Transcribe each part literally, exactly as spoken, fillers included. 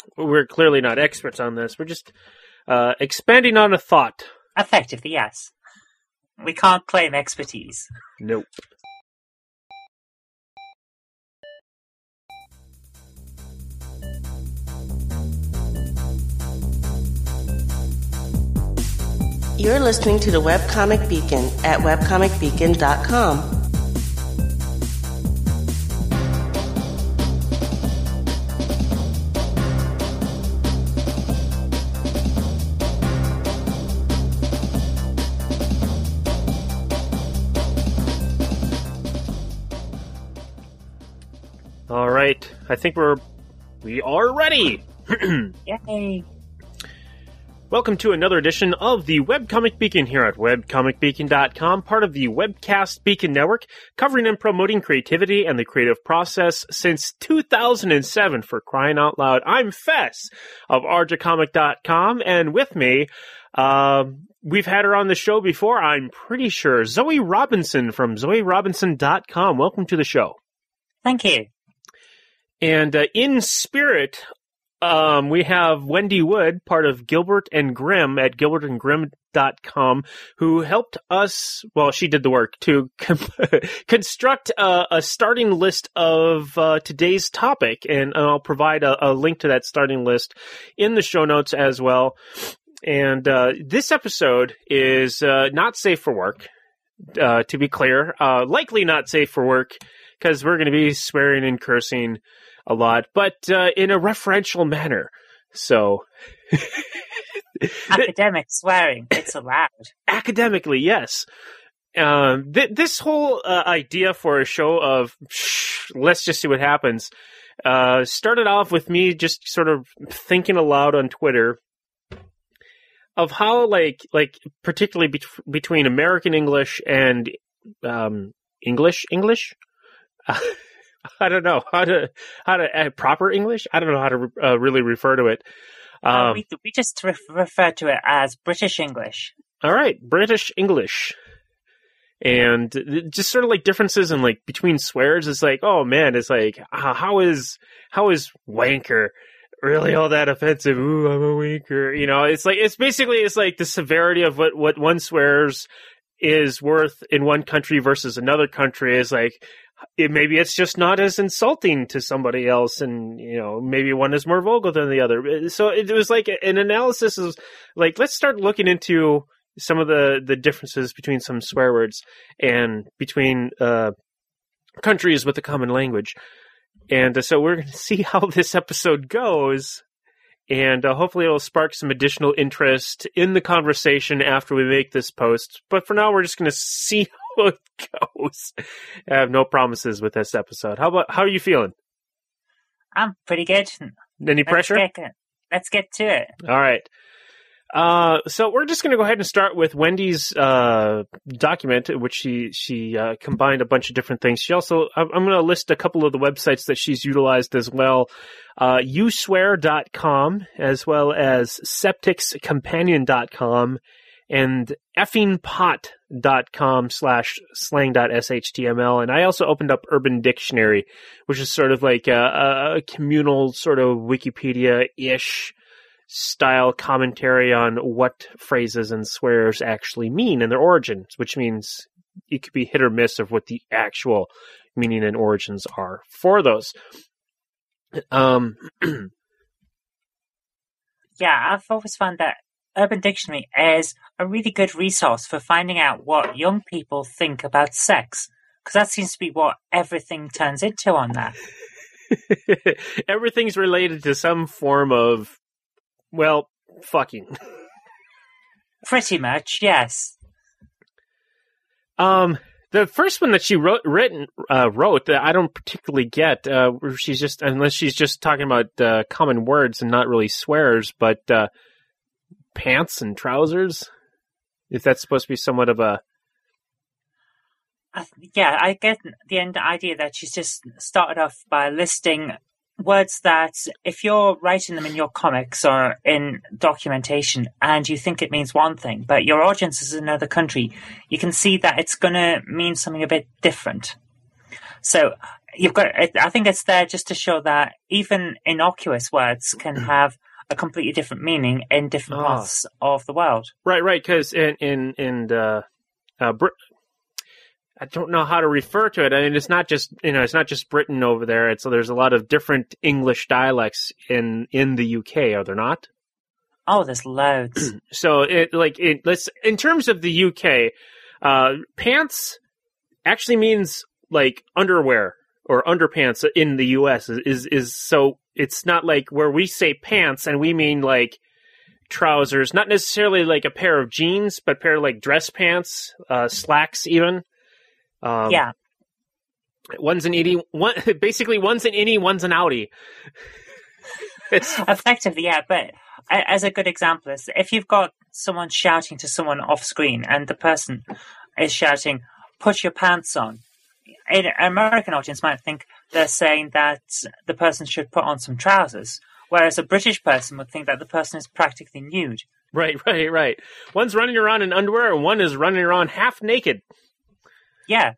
we're clearly not experts on this. We're just uh, expanding on a thought. Effectively, yes. We can't claim expertise. Nope. You're listening to the Webcomic Beacon at webcomic beacon dot com. All right. I think we're we are ready. Yay. Welcome to another edition of the Webcomic Beacon here at webcomic beacon dot com, part of the Webcast Beacon Network, covering and promoting creativity and the creative process since two thousand seven, for crying out loud. I'm Fess of arja comic dot com, and with me, uh, we've had her on the show before, I'm pretty sure, Zoe Robinson from zoe robinson dot com. Welcome to the show. Thank you. And uh, in spirit, Um, we have Wendy Wood, part of Gilbert and Grimm at gilbert and grimm dot com, who helped us, well, she did the work to construct a, a starting list of uh, today's topic, and, and I'll provide a, a link to that starting list in the show notes as well. And uh, this episode is uh, not safe for work, uh, to be clear. Uh, likely not safe for work, because we're going to be swearing and cursing a lot, but uh, in a referential manner. So, academic swearing, it's allowed. Academically, yes. Um, th- this whole uh, idea for a show of shh, let's just see what happens uh, started off with me just sort of thinking aloud on Twitter of how, like, like particularly be- between American English and um, English English. Uh, I don't know how to how to uh, proper English. I don't know how to uh, really refer to it. Um, uh, we we just re- refer to it as British English. All right, British English, and just sort of like differences in like between swears. It's like, oh man, it's like uh, how is how is wanker really all that offensive? Ooh, I'm a wanker. You know, it's like it's basically it's like the severity of what what one swears is worth in one country versus another country is like. It, maybe it's just not as insulting to somebody else, and you know, maybe one is more vulgar than the other. So it was like an analysis is like, let's start looking into some of the, the differences between some swear words and between uh, countries with a common language. And uh, so we're going to see how this episode goes, and uh, hopefully it'll spark some additional interest in the conversation after we make this post. But for now, we're just going to see how it goes. I have no promises with this episode. How about how are you feeling? I'm pretty good. Any pressure? Let's get, let's get to it. All right. Uh, so we're just going to go ahead and start with Wendy's uh, document, which she she uh, combined a bunch of different things. She also, I'm, I'm going to list a couple of the websites that she's utilized as well. Uh, you swear dot com, as well as septics companion dot com, and effingpot dot com slash slang dot s h t m l. And I also opened up Urban Dictionary, which is sort of like a, a communal sort of Wikipedia-ish style commentary on what phrases and swears actually mean and their origins, which means it could be hit or miss of what the actual meaning and origins are for those. Um, yeah, I've always found that Urban Dictionary is a really good resource for finding out what young people think about sex, because that seems to be what everything turns into on that. Everything's related to some form of, well, fucking. Pretty much, yes. Um, the first one that she wrote, written, uh, wrote that I don't particularly get, uh, where she's just, unless she's just talking about uh, common words and not really swears, but uh, pants and trousers. If that's supposed to be somewhat of a. Uh, yeah, I get the end idea that she's just started off by listing words that if you're writing them in your comics or in documentation and you think it means one thing, but your audience is in another country, you can see that it's going to mean something a bit different. So you've got. I think it's there just to show that even innocuous words can have a completely different meaning in different oh. parts of the world. Right, right. Because in in in uh, uh, Br- I don't know how to refer to it. I mean, it's not just you know, it's not just Britain over there. It's so there's a lot of different English dialects in in the U K. Are there not? Oh, there's loads. So, it like it. Let's in terms of the U K, uh, pants actually means like underwear or underpants in the U S is, is is so it's not like where we say pants and we mean like trousers, not necessarily like a pair of jeans, but a pair of like dress pants, uh, slacks even. Um, yeah. One's an innie, one basically one's an innie, one's an outie. It's effectively, yeah. But as a good example is if you've got someone shouting to someone off screen and the person is shouting, "Put your pants on." An American audience might think they're saying that the person should put on some trousers, whereas a British person would think that the person is practically nude. Right, right, right. One's running around in underwear and one is running around half naked. Yeah.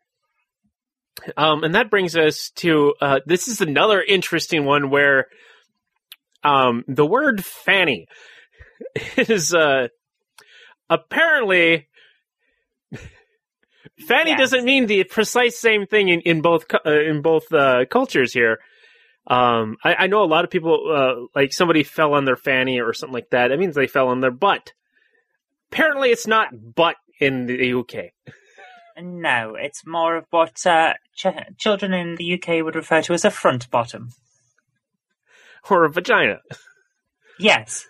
Um, and that brings us to, uh, this is another interesting one where um, the word fanny is uh, apparently... Fanny yes. doesn't mean the precise same thing in, in both uh, in both uh, cultures here. Um, I, I know a lot of people, uh, like somebody fell on their fanny or something like that. That means they fell on their butt. Apparently, it's not butt in the U K. No, it's more of what uh, ch- children in the U K would refer to as a front bottom. Or a vagina. Yes.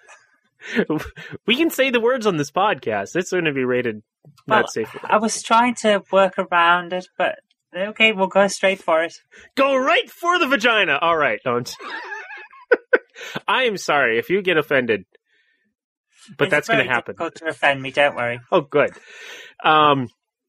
We can say the words on this podcast. It's going to be rated not well, safe. I was trying to work around it, but okay, we'll go straight for it. Go right for the vagina. All right. Don't. I am sorry if you get offended, but it's that's going to happen. It's difficult to offend me. Don't worry. Oh, good. Um,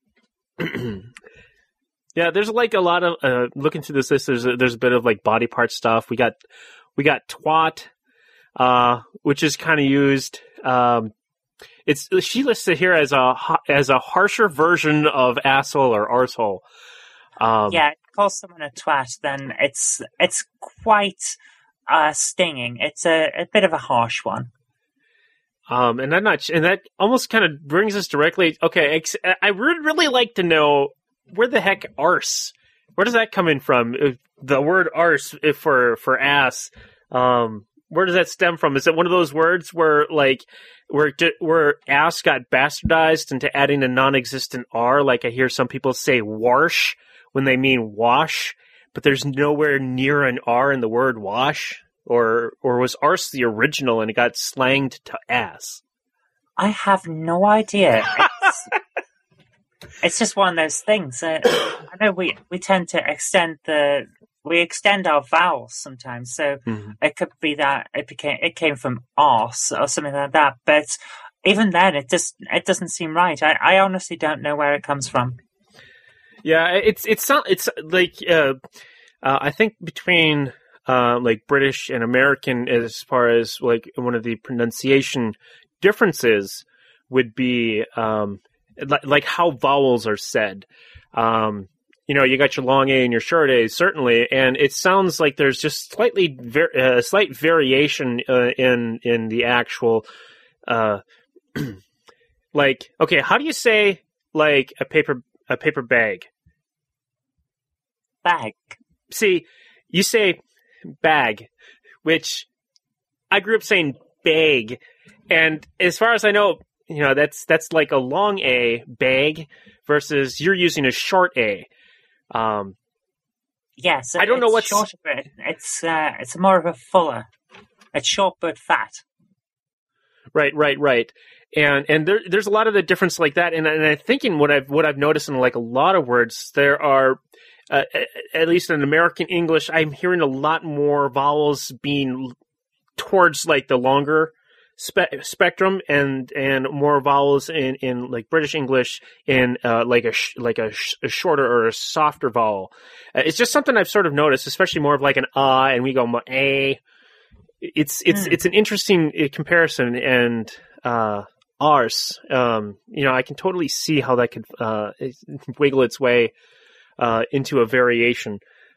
yeah, there's like a lot of uh, looking through this list. There's a, there's a bit of like body part stuff. We got we got twat. Uh, which is kind of used. Um, it's she lists it here as a as a harsher version of asshole or arsehole. Um, yeah, call someone a twat, then it's it's quite uh, stinging. It's a, a bit of a harsh one. Um, and I'm not, and that almost kind of brings us directly. Okay, ex- I would really like to know where the heck arse. Where does that come in from? If the word arse if for for ass. Um, Where does that stem from? Is it one of those words where, like, where where ass got bastardized into adding a non-existent R? Like I hear some people say "warsh" when they mean wash, but there's nowhere near an R in the word wash. Or or was arse the original and it got slanged to ass? I have no idea. It's, it's just one of those things. Uh, I know we, we tend to extend the. We extend our vowels sometimes, so mm-hmm. it could be that it became it came from arse or something like that. But even then, it just it doesn't seem right. I, I honestly don't know where it comes from. Yeah, it's it's not it's like uh, uh, I think between uh, like British and American, as far as like one of the pronunciation differences would be um, like, like how vowels are said. Um, You know, you got your long A and your short A, certainly, and it sounds like there's just slightly, ver- uh, slight variation uh, in in the actual, uh, like, okay, how do you say like a paper a paper bag? Bag. See, you say bag, which I grew up saying bag, and as far as I know, you know, that's that's like a long A, bag, versus you're using a short A. Um, yes, I don't know what's short, but it's uh, it's more of a fuller. It's short but fat. Right, right, right. And and there, there's a lot of the difference like that. And, and I'm thinking what I've what I've noticed in like a lot of words, there are uh, at least in American English, I'm hearing a lot more vowels being towards like the longer spe- spectrum, and and more vowels in, in like British English in uh, like a sh- like a, sh- a shorter or a softer vowel. Uh, it's just something I've sort of noticed, especially more of like an ah, and we go a. It's it's mm. it's an interesting comparison, and uh, arse. Um, you know, I can totally see how that could uh, wiggle its way uh, into a variation.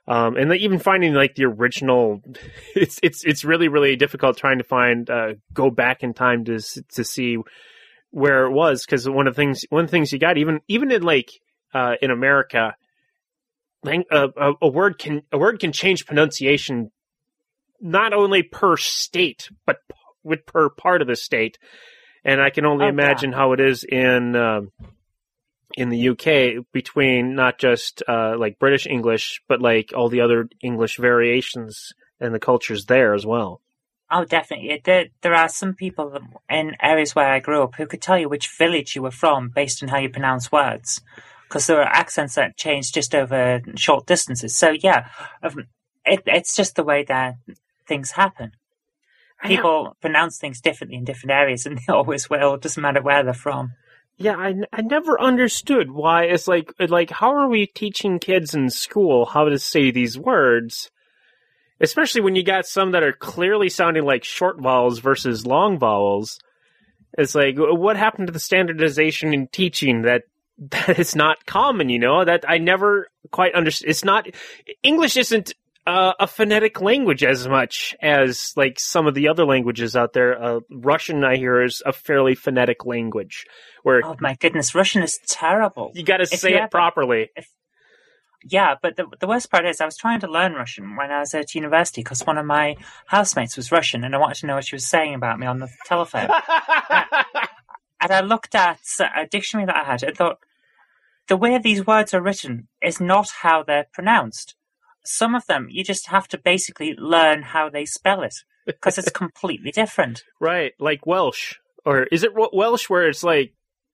Um, and even finding like the original, it's it's it's really really difficult trying to find uh, go back in time to to see where it was, because one of the things one of the things you got even even in like uh, in America, a, a, a word can a word can change pronunciation not only per state but with per part of the state, and I can only oh, imagine yeah. how it is in. Uh, in the U K between not just uh, like British English, but like all the other English variations and the cultures there as well. Oh, definitely. There, there are some people in areas where I grew up who could tell you which village you were from based on how you pronounce words, because there are accents that change just over short distances. So yeah, it, it's just the way that things happen. People pronounce things differently in different areas, and they always will. It doesn't matter where they're from. Yeah, I, I never understood why it's like, like, how are we teaching kids in school how to say these words? Especially when you got some that are clearly sounding like short vowels versus long vowels. It's like, what happened to the standardization in teaching that, that is not common, you know? That I never quite understood. It's not, English isn't uh, a phonetic language as much as, like, some of the other languages out there. Uh, Russian, I hear, is a fairly phonetic language. Where oh my goodness, Russian is terrible. You got to say it ever, properly. If, yeah, but the the worst part is I was trying to learn Russian when I was at university because one of my housemates was Russian and I wanted to know what she was saying about me on the telephone. and, I, and I looked at a dictionary that I had and thought, the way these words are written is not how they're pronounced. Some of them, you just have to basically learn how they spell it because it's completely different. Right, like Welsh. Or is it Welsh where it's like,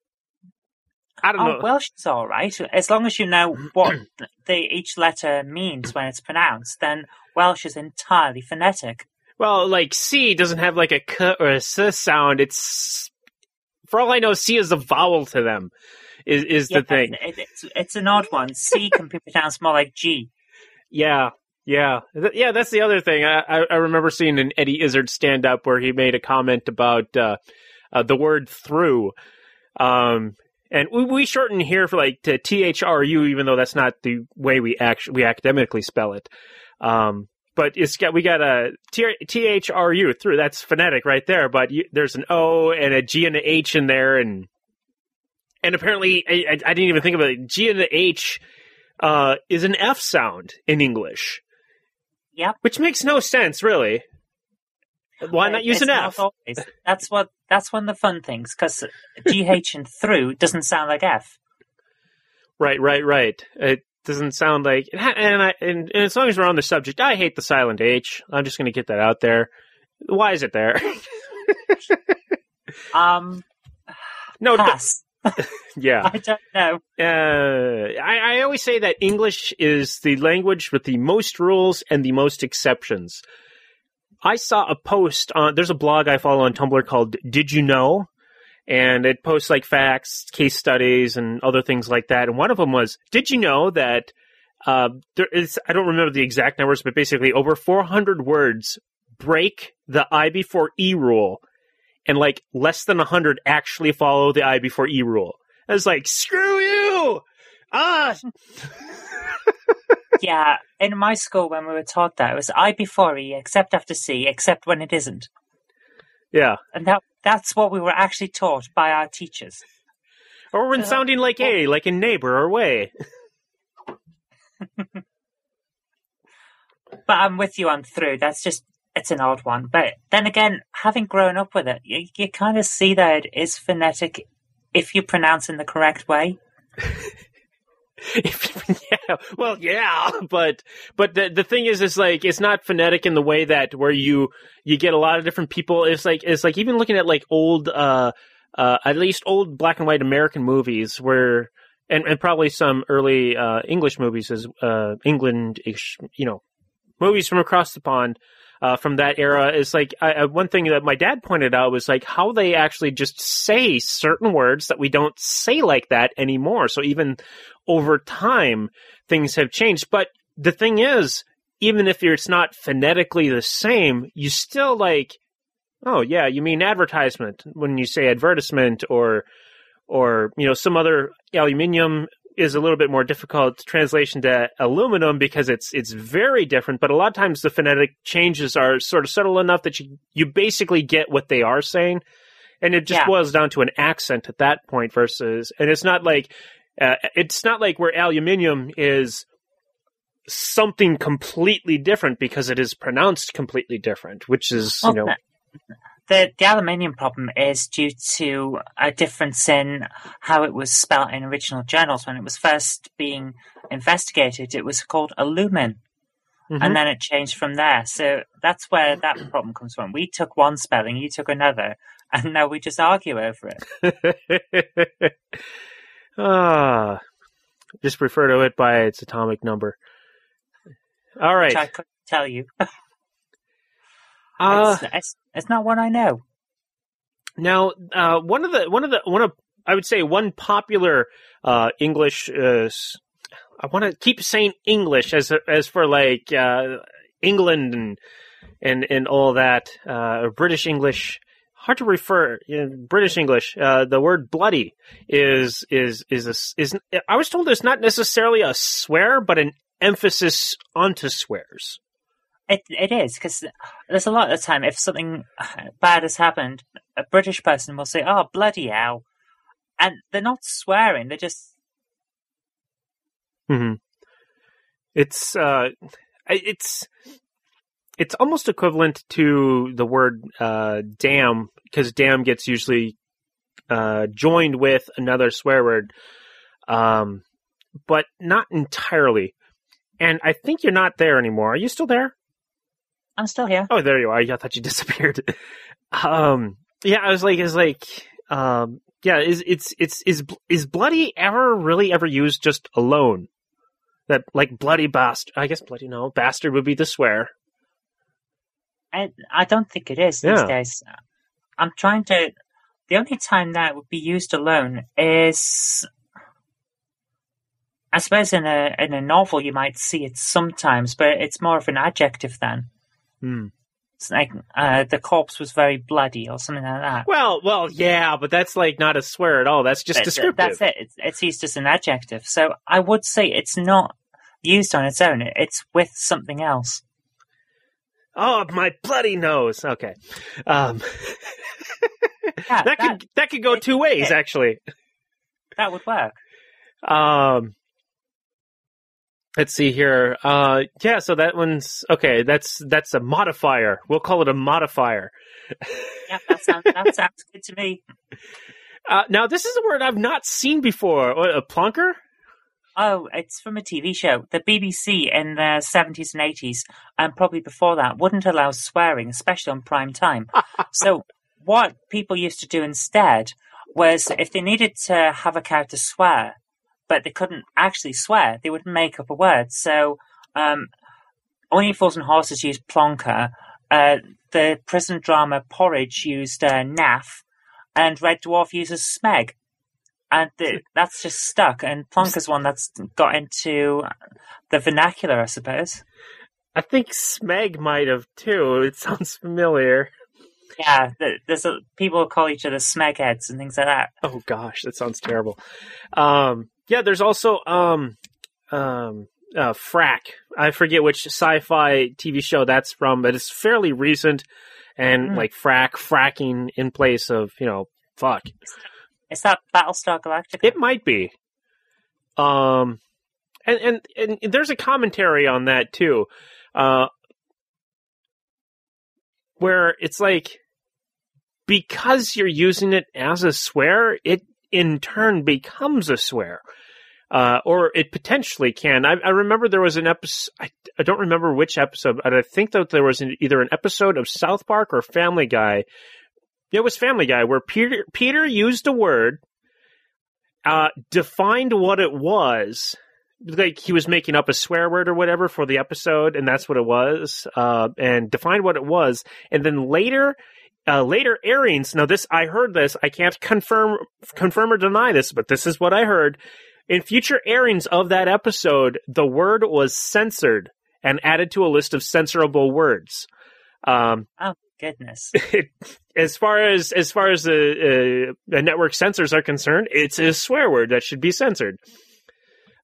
I don't oh, know. Welsh is all right. As long as you know what the, each letter means when it's pronounced, then Welsh is entirely phonetic. Well, like C doesn't have like a K or a S sound. It's, for all I know, C is a vowel to them, is, is yeah, the thing. It, it's, it's an odd one. C can be pronounced more like G. Yeah, yeah. Yeah, that's the other thing. I, I remember seeing an Eddie Izzard stand-up where he made a comment about uh, uh, the word through. Um And we, we shorten here for like to T H R U, even though that's not the way we actually we academically spell it. Um, but it's got we got a T H R U through. That's phonetic right there. But you, there's an O and a G and an H in there, and and apparently I, I, I didn't even think of it. G and the H uh, is an F sound in English. Yep. Which makes no sense, really. Why not use it's an not F? Always. That's what. That's one of the fun things because G H and through doesn't sound like F. Right, right, right. It doesn't sound like. And, I, and, and as long as we're on the subject, I hate the silent H. I'm just going to get that out there. Why is it there? um. No. Pass. Yeah. I don't know. Uh, I, I always say that English is the language with the most rules and the most exceptions. I saw a post on, there's a blog I follow on Tumblr called Did You Know? And it posts like facts, case studies, and other things like that. And one of them was, did you know that uh, there is, I don't remember the exact numbers, but basically over four hundred words break the I before E rule, and like less than one hundred actually follow the I before E rule. I was like, screw you! Ah! Yeah, in my school when we were taught that, it was I before E, except after C, except when it isn't. Yeah. And that that's what we were actually taught by our teachers. Or when uh, sounding like A, like in neighbor or way. But I'm with you on through. That's just, it's an odd one. But then again, having grown up with it, you, you kind of see that it is phonetic if you pronounce in the correct way. If, yeah, well, yeah, but but the the thing is, is like it's not phonetic in the way that where you you get a lot of different people. It's like it's like even looking at like old, uh, uh, at least old black and white American movies where, and, and probably some early uh, English movies as uh, England-ish, you know, movies from across the pond. Uh, from that era is like I, I, one thing that my dad pointed out was like how they actually just say certain words that we don't say like that anymore. So even over time, things have changed. But the thing is, even if it's not phonetically the same, you still like, oh yeah, you mean advertisement when you say advertisement or or you know some other aluminium is a little bit more difficult translation to aluminum because it's it's very different, but a lot of times the phonetic changes are sort of subtle enough that you, you basically get what they are saying. And it just Yeah. boils down to an accent at that point versus, and it's not like, uh, it's not like where aluminium is something completely different because it is pronounced completely different, which is, you know. The, the aluminium problem is due to a difference in how it was spelt in original journals. When it was first being investigated, it was called alumin. Mhm. And then it changed from there. So that's where that problem comes from. We took one spelling, you took another, and now we just argue over it. ah, just refer to it by its atomic number. All right. Which I couldn't tell you. Uh, it's, it's, it's not one I know. now, uh, one of the one of the one of I would say one popular uh, English. Uh, s- I want to keep saying English as as for like uh, England and and and all that uh, British English. Hard to refer in British English. Uh, the word "bloody" is is is a, is. I was told it's not necessarily a swear, but an emphasis onto swears. It It is, because there's a lot of the time, if something bad has happened, a British person will say, oh, bloody hell. And they're not swearing, they're just... Mm-hmm. It's uh, it's it's almost equivalent to the word uh, "damn" because "damn" gets usually uh, joined with another swear word, um, but not entirely. And I think you're not there anymore. Are you still there? I'm still here. Oh, there you are. I thought you disappeared. um, yeah, I was like, it's like, um, yeah, is it's it's is is bloody ever really ever used just alone? That like bloody bastard. I guess bloody no bastard would be the swear. I, I don't think it is these Yeah. days. I'm trying to... The only time that would be used alone is... I suppose in a in a novel you might see it sometimes, but it's more of an adjective then. Hmm. It's like uh, the corpse was very bloody or something like that. Well, well, yeah, but that's like not a swear at all. That's just But descriptive. That's it. It's, it's used as an adjective. So I would say it's not used on its own. It's with something else. Oh, my bloody nose. Okay, um, Yeah, that could that could go it- two ways it- actually. that would work. Um, let's see here. Uh, yeah, so that one's okay. That's that's a modifier. We'll call it a modifier. Yeah, that sounds that sounds good to me. Uh, now, this is a word I've not seen before. What, a plunker? Oh, it's from a T V show. The B B C in the seventies and eighties, and probably before that, wouldn't allow swearing, especially on prime time. So what people used to do instead was if they needed to have a character swear, but they couldn't actually swear, they would make up a word. So um, Only Fools and Horses used plonker. Uh, the prison drama Porridge used uh, naff, and Red Dwarf uses smeg. And the, that's just stuck. And plonker's one that's got into the vernacular, I suppose. I think Smeg might have too. It sounds familiar. Yeah, the, there's a, people call each other smegheads and things like that. Oh gosh, that sounds terrible. Um, yeah, there's also um, um, uh, Frack. I forget which sci-fi T V show that's from, but it's fairly recent. And Mm. like frack, fracking in place of, you know, fuck. Is that Battlestar Galactica? It might be. Um, and, and, and there's a commentary on that too, uh, where it's like, because you're using it as a swear, it in turn becomes a swear. Uh, or it potentially can. I, I remember there was an episode, I, I don't remember which episode, but I think that there was an, either an episode of South Park or Family Guy. It was Family Guy, where Peter Peter used a word, uh, defined what it was, like he was making up a swear word or whatever for the episode, and that's what it was, uh, and defined what it was, and then later, uh, later airings. Now, this I heard this. I can't confirm confirm or deny this, but this is what I heard. In future airings of that episode, the word was censored and added to a list of censorable words. Um, Oh, goodness. it, as far as as far as the, uh, the network censors are concerned, it's a swear word that should be censored.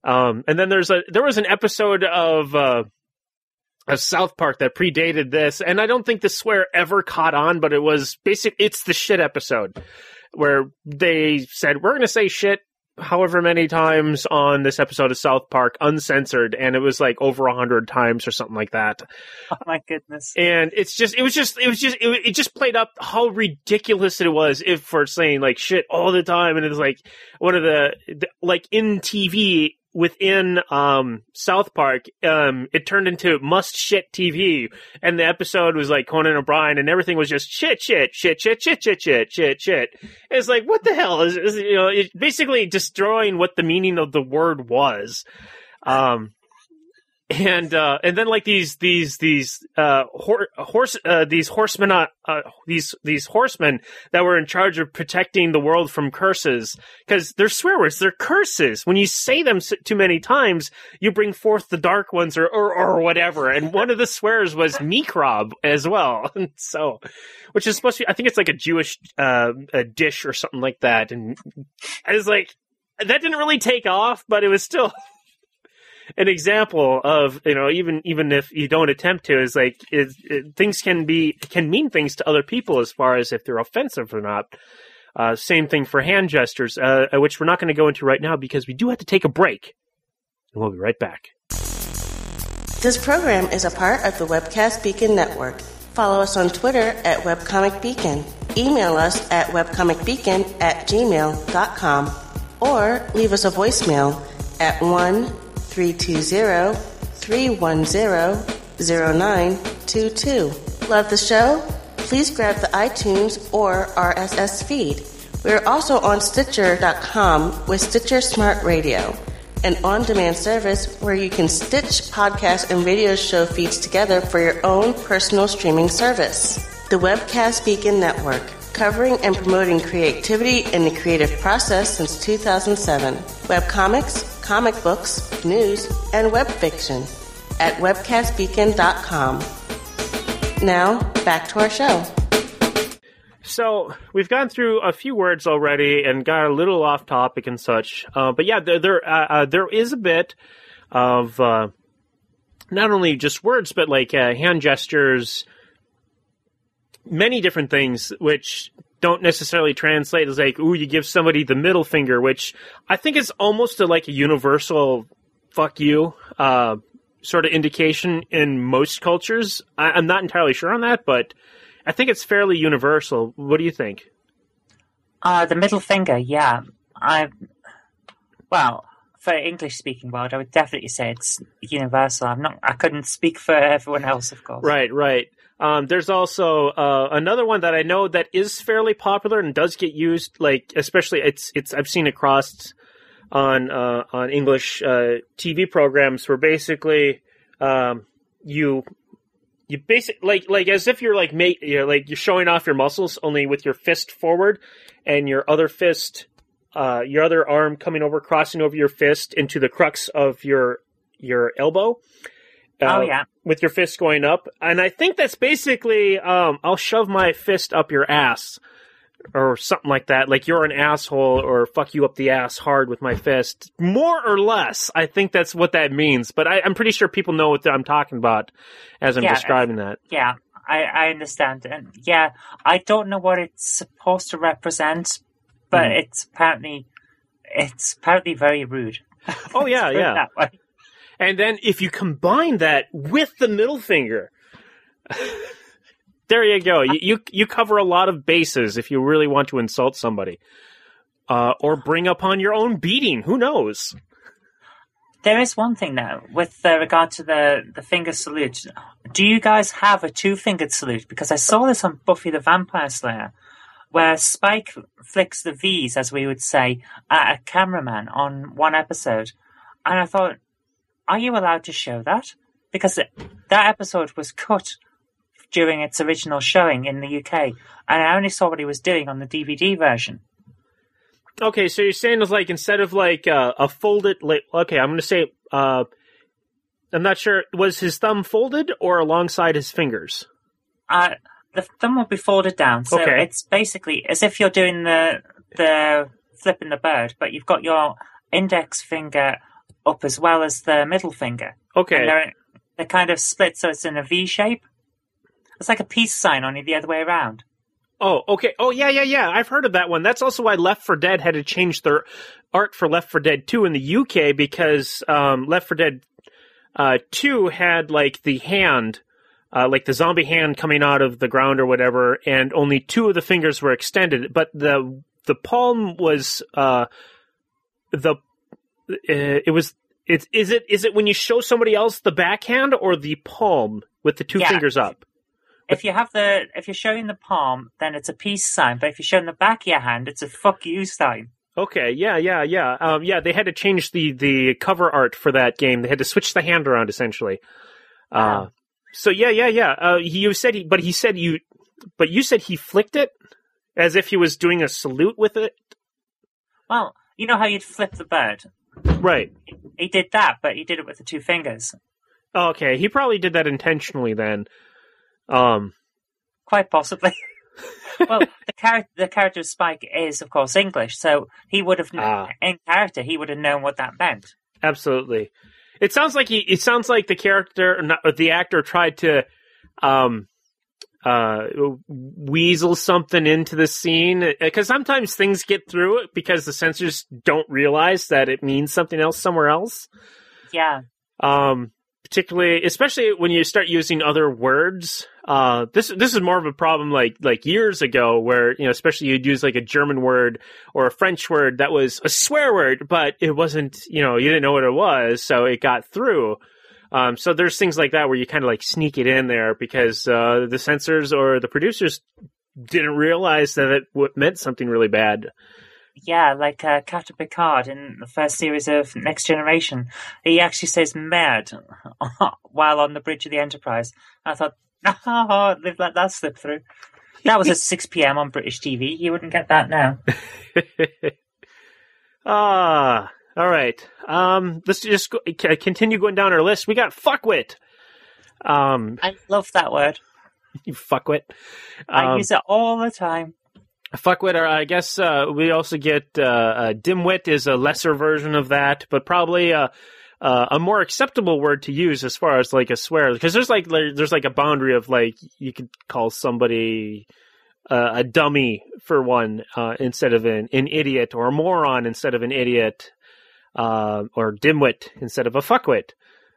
Um, and then there's a there was an episode of uh, of South Park that predated this, and I don't think the swear ever caught on, but it was basic. It's the shit episode where they said we're going to say shit however many times on this episode of South Park, uncensored, and it was like over a hundred times or something like that. Oh my goodness! And it's just, it was just, it was just, it, it just played up how ridiculous it was if for saying like shit all the time, and it was like one of the, the like in T V. Within um, South Park, um, it turned into must shit T V, and the episode was like Conan O'Brien, and everything was just shit, shit, shit, shit, shit, shit, shit, shit, shit. It's like, what the hell is, is you know? It's basically destroying what the meaning of the word was. Um, and uh, and then like these these these uh, hor- horse uh, these horsemen uh, uh, these these horsemen that were in charge of protecting the world from curses, because they're swear words, they're curses. When you say them too many times, you bring forth the dark ones or or, or whatever. And one of the swears was mikrob as well. And so, which is supposed to be, I think it's like a Jewish uh, a dish or something like that. And I was like, that didn't really take off, but it was still an example of, you know, even even if you don't attempt to, is like it, it, things can be can mean things to other people as far as if they're offensive or not. Uh, same thing for hand gestures, uh, which we're not going to go into right now because we do have to take a break, and we'll be right back. This program is a part of the Webcast Beacon Network. Follow us on Twitter at Webcomic Beacon. Email us at webcomicbeacon at gmail dot com or leave us a voicemail at one three two zero, three one zero, zero nine two two. Love the show? Please grab the iTunes or R S S feed. We're also on Stitcher dot com with Stitcher Smart Radio, an on-demand service where you can stitch podcast and radio show feeds together for your own personal streaming service. The Webcast Beacon Network, covering and promoting creativity and the creative process since two thousand seven. Webcomics, comic books, news, and web fiction at webcast beacon dot com. Now, back to our show. So, we've gone through a few words already and got a little off topic and such. Uh, but yeah, there there, uh, uh, there is a bit of uh, not only just words, but like uh, hand gestures, many different things, which don't necessarily translate as like, ooh, you give somebody the middle finger, which I think is almost a, like a universal fuck you uh, sort of indication in most cultures. I, I'm not entirely sure on that, but I think it's fairly universal. What do you think? Uh, the middle finger, yeah. I well, for English-speaking world, I would definitely say it's universal. I'm not. I couldn't speak for everyone else, of course. Right, right. Um, there's also uh, another one that I know that is fairly popular and does get used, like especially it's it's I've seen it crossed on uh, on English uh, T V programs where basically um, you you basic like like as if you're like mate you're like you're showing off your muscles only with your fist forward and your other fist uh, your other arm coming over, crossing over your fist into the crux of your your elbow. Uh, oh, yeah. With your fist going up. And I think that's basically, um, I'll shove my fist up your ass or something like that. Like you're an asshole or fuck you up the ass hard with my fist. More or less, I think that's what that means. But I, I'm pretty sure people know what I'm talking about as I'm yeah, describing that. Yeah, I, I understand. And yeah, I don't know what it's supposed to represent, but mm. it's apparently, it's apparently very rude. Oh, yeah, yeah. That way. And then if you combine that with the middle finger, there you go. You, you you cover a lot of bases if you really want to insult somebody. Uh, or bring upon your own beating. Who knows? There is one thing now with uh, regard to the, the finger salute. Do you guys have a two-fingered salute? Because I saw this on Buffy the Vampire Slayer, where Spike flicks the V's, as we would say, at a cameraman on one episode. And I thought, are you allowed to show that? Because that episode was cut during its original showing in the U K, and I only saw what he was doing on the D V D version. Okay, so you're saying it's like instead of like uh, a folded, like, okay, I'm going to say, uh, I'm not sure, was his thumb folded or alongside his fingers? Uh, the thumb will be folded down, so okay. It's basically as if you're doing the the flipping the bird, but you've got your index finger up as well as the middle finger. Okay. And they're, they're kind of split so it's in a V shape. It's like a peace sign, only the other way around. Oh, okay. Oh, yeah, yeah, yeah. I've heard of that one. That's also why Left four Dead had to change their art for Left four Dead two in the U K because um, Left four Dead uh, two had, like, the hand, uh, like the zombie hand coming out of the ground or whatever, and only two of the fingers were extended. But the the palm was uh, the uh, it was it's is it is it when you show somebody else the backhand or the palm with the two Yeah. fingers up? If you have the, if you're showing the palm, then it's a peace sign. But if you're showing the back of your hand, it's a fuck you sign. Okay, yeah, yeah, yeah. Um, yeah, they had to change the, the cover art for that game. They had to switch the hand around, essentially. Uh, Wow. so yeah, yeah, yeah. Uh, he, you said he, but he said you, but you said he flicked it as if he was doing a salute with it? Well, you know how you'd flip the bird? Right. He did that, but he did it with the two fingers. Okay, he probably did that intentionally then. Um, Quite possibly. Well, the character, the character of Spike is, of course, English, so he would have, Ah. in character, he would have known what that meant. absolutely. It sounds like he, it sounds like the character, not, the actor tried to, um, uh, weasel something into the scene, because sometimes things get through it because the censors don't realize that it means something else somewhere else. Yeah. Um, particularly, especially when you start using other words. Uh, this this is more of a problem like like years ago, where you know, especially you'd use like a German word or a French word that was a swear word, but it wasn't. You know, you didn't know what it was, so it got through. Um, so there's things like that where you kind of like sneak it in there because uh, the censors or the producers didn't realize that it w- meant something really bad. Yeah, like uh, Captain Picard in the first series of Next Generation. He actually says mad while on the bridge of the Enterprise. I thought, oh, they've let that slip through. That was at six p.m. on British T V. You wouldn't get that now. Ah, all right. Um, let's just go, c- continue going down our list. We got fuckwit. Um, I love that word. you fuckwit. I Um, use it all the time. Fuckwit, or I guess uh, we also get uh, uh, dimwit is a lesser version of that, but probably uh, uh, a more acceptable word to use as far as like a swear, because there's like there's like a boundary of like you could call somebody uh, a dummy for one uh, instead of an, an idiot, or a moron instead of an idiot, uh, or dimwit instead of a fuckwit.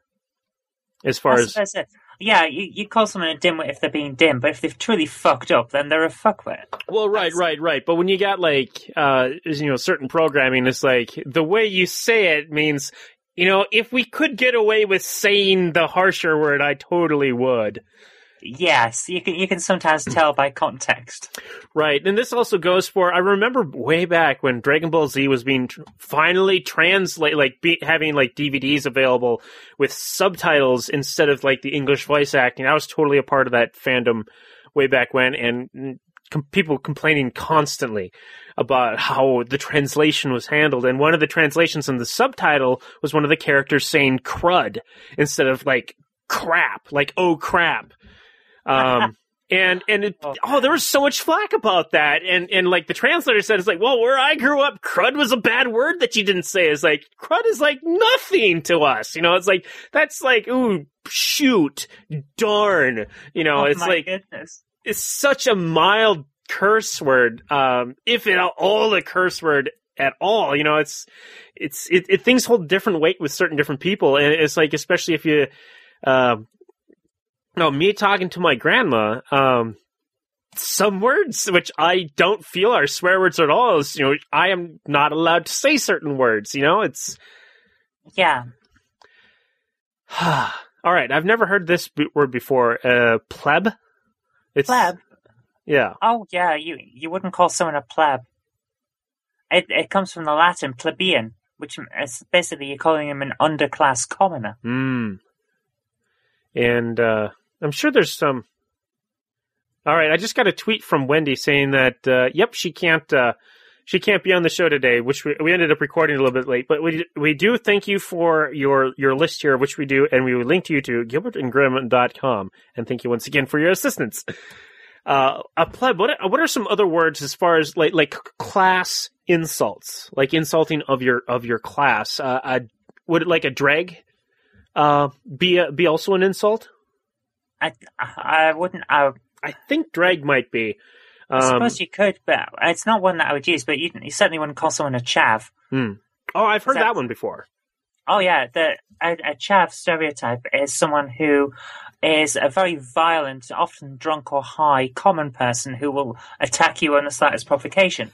As far I as suppose it- yeah, you, you call someone a dimwit if they're being dim, but if they've truly fucked up, then they're a fuckwit. Well, right, right, right. But when you got like, uh, you know, certain programming, it's like the way you say it means, you know, if we could get away with saying the harsher word, I totally would. Yes, you can you can sometimes tell by context. Right. And this also goes for, I remember way back when Dragon Ball Z was being tr- finally translate, like be, having like D V Ds available with subtitles instead of like the English voice acting. I was totally a part of that fandom way back when, and com- people complaining constantly about how the translation was handled. And one of the translations in the subtitle was one of the characters saying crud instead of like crap, like oh crap. Um, and, and it, oh, there was so much flack about that. And, and like the translator said, it's like, well, where I grew up, crud was a bad word that you didn't say. It's like, crud is like nothing to us. You know, it's like, that's like, ooh, shoot, darn. You know, Oh it's my like, goodness. it's such a mild curse word. Um, if it all a curse word at all, you know, it's, it's, it, it things hold different weight with certain different people. And it's like, especially if you, um, no, me talking to my grandma, um, some words which I don't feel are swear words at all is, you know, I am not allowed to say certain words, you know, it's... Yeah. All right, I've never heard this b- word before. Uh, pleb? It's, Pleb. Yeah. Oh, yeah, you you wouldn't call someone a pleb. It it comes from the Latin plebeian, which is basically you're calling him an underclass commoner. Mm. And uh, I'm sure there's some... All right, I just got a tweet from Wendy saying that, uh, yep, she can't uh, she can't be on the show today, which we, we ended up recording a little bit late. But we we do thank you for your, your list here, which we do, and we will link to you to gilbert and grimm dot com. And thank you once again for your assistance. Uh, a pleb, what, what are some other words as far as like like class insults, like insulting of your of your class? Uh, a, would like a dreg uh, be a, be also an insult? I, I wouldn't. I, I think dreg might be. Um, I suppose you could, but it's not one that I would use. But you, you certainly wouldn't call someone a chav. Hmm. Oh, I've heard that, that one before. Oh yeah, the a, a chav stereotype is someone who is a very violent, often drunk or high, common person who will attack you on the slightest provocation.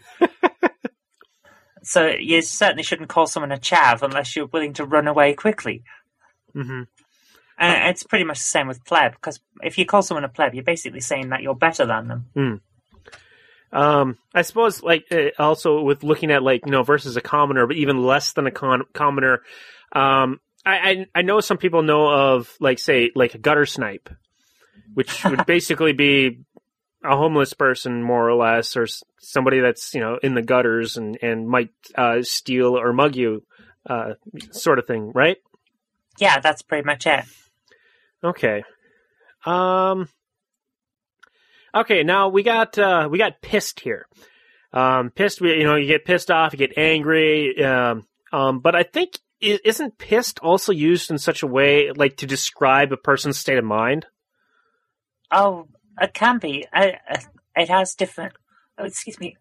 So you certainly shouldn't call someone a chav unless you're willing to run away quickly. Mm-hmm. And it's pretty much the same with pleb, because if you call someone a pleb, you're basically saying that you're better than them. Mm. Um, I suppose, like, uh, also with looking at, like, you know, versus a commoner, but even less than a con- commoner, um, I, I I know some people know of, like, say, like a gutter snipe, which would basically be a homeless person, more or less, or somebody that's, you know, in the gutters and, and might uh, steal or mug you, uh, sort of thing, right? Yeah, that's pretty much it. Okay. Um. Okay, now we got uh, we got pissed here. Um, pissed, you know, you get pissed off, you get angry. Um, um, but I think isn't pissed also used in such a way, like, to describe a person's state of mind? Oh, it can be. I, uh, it has different. Oh, excuse me.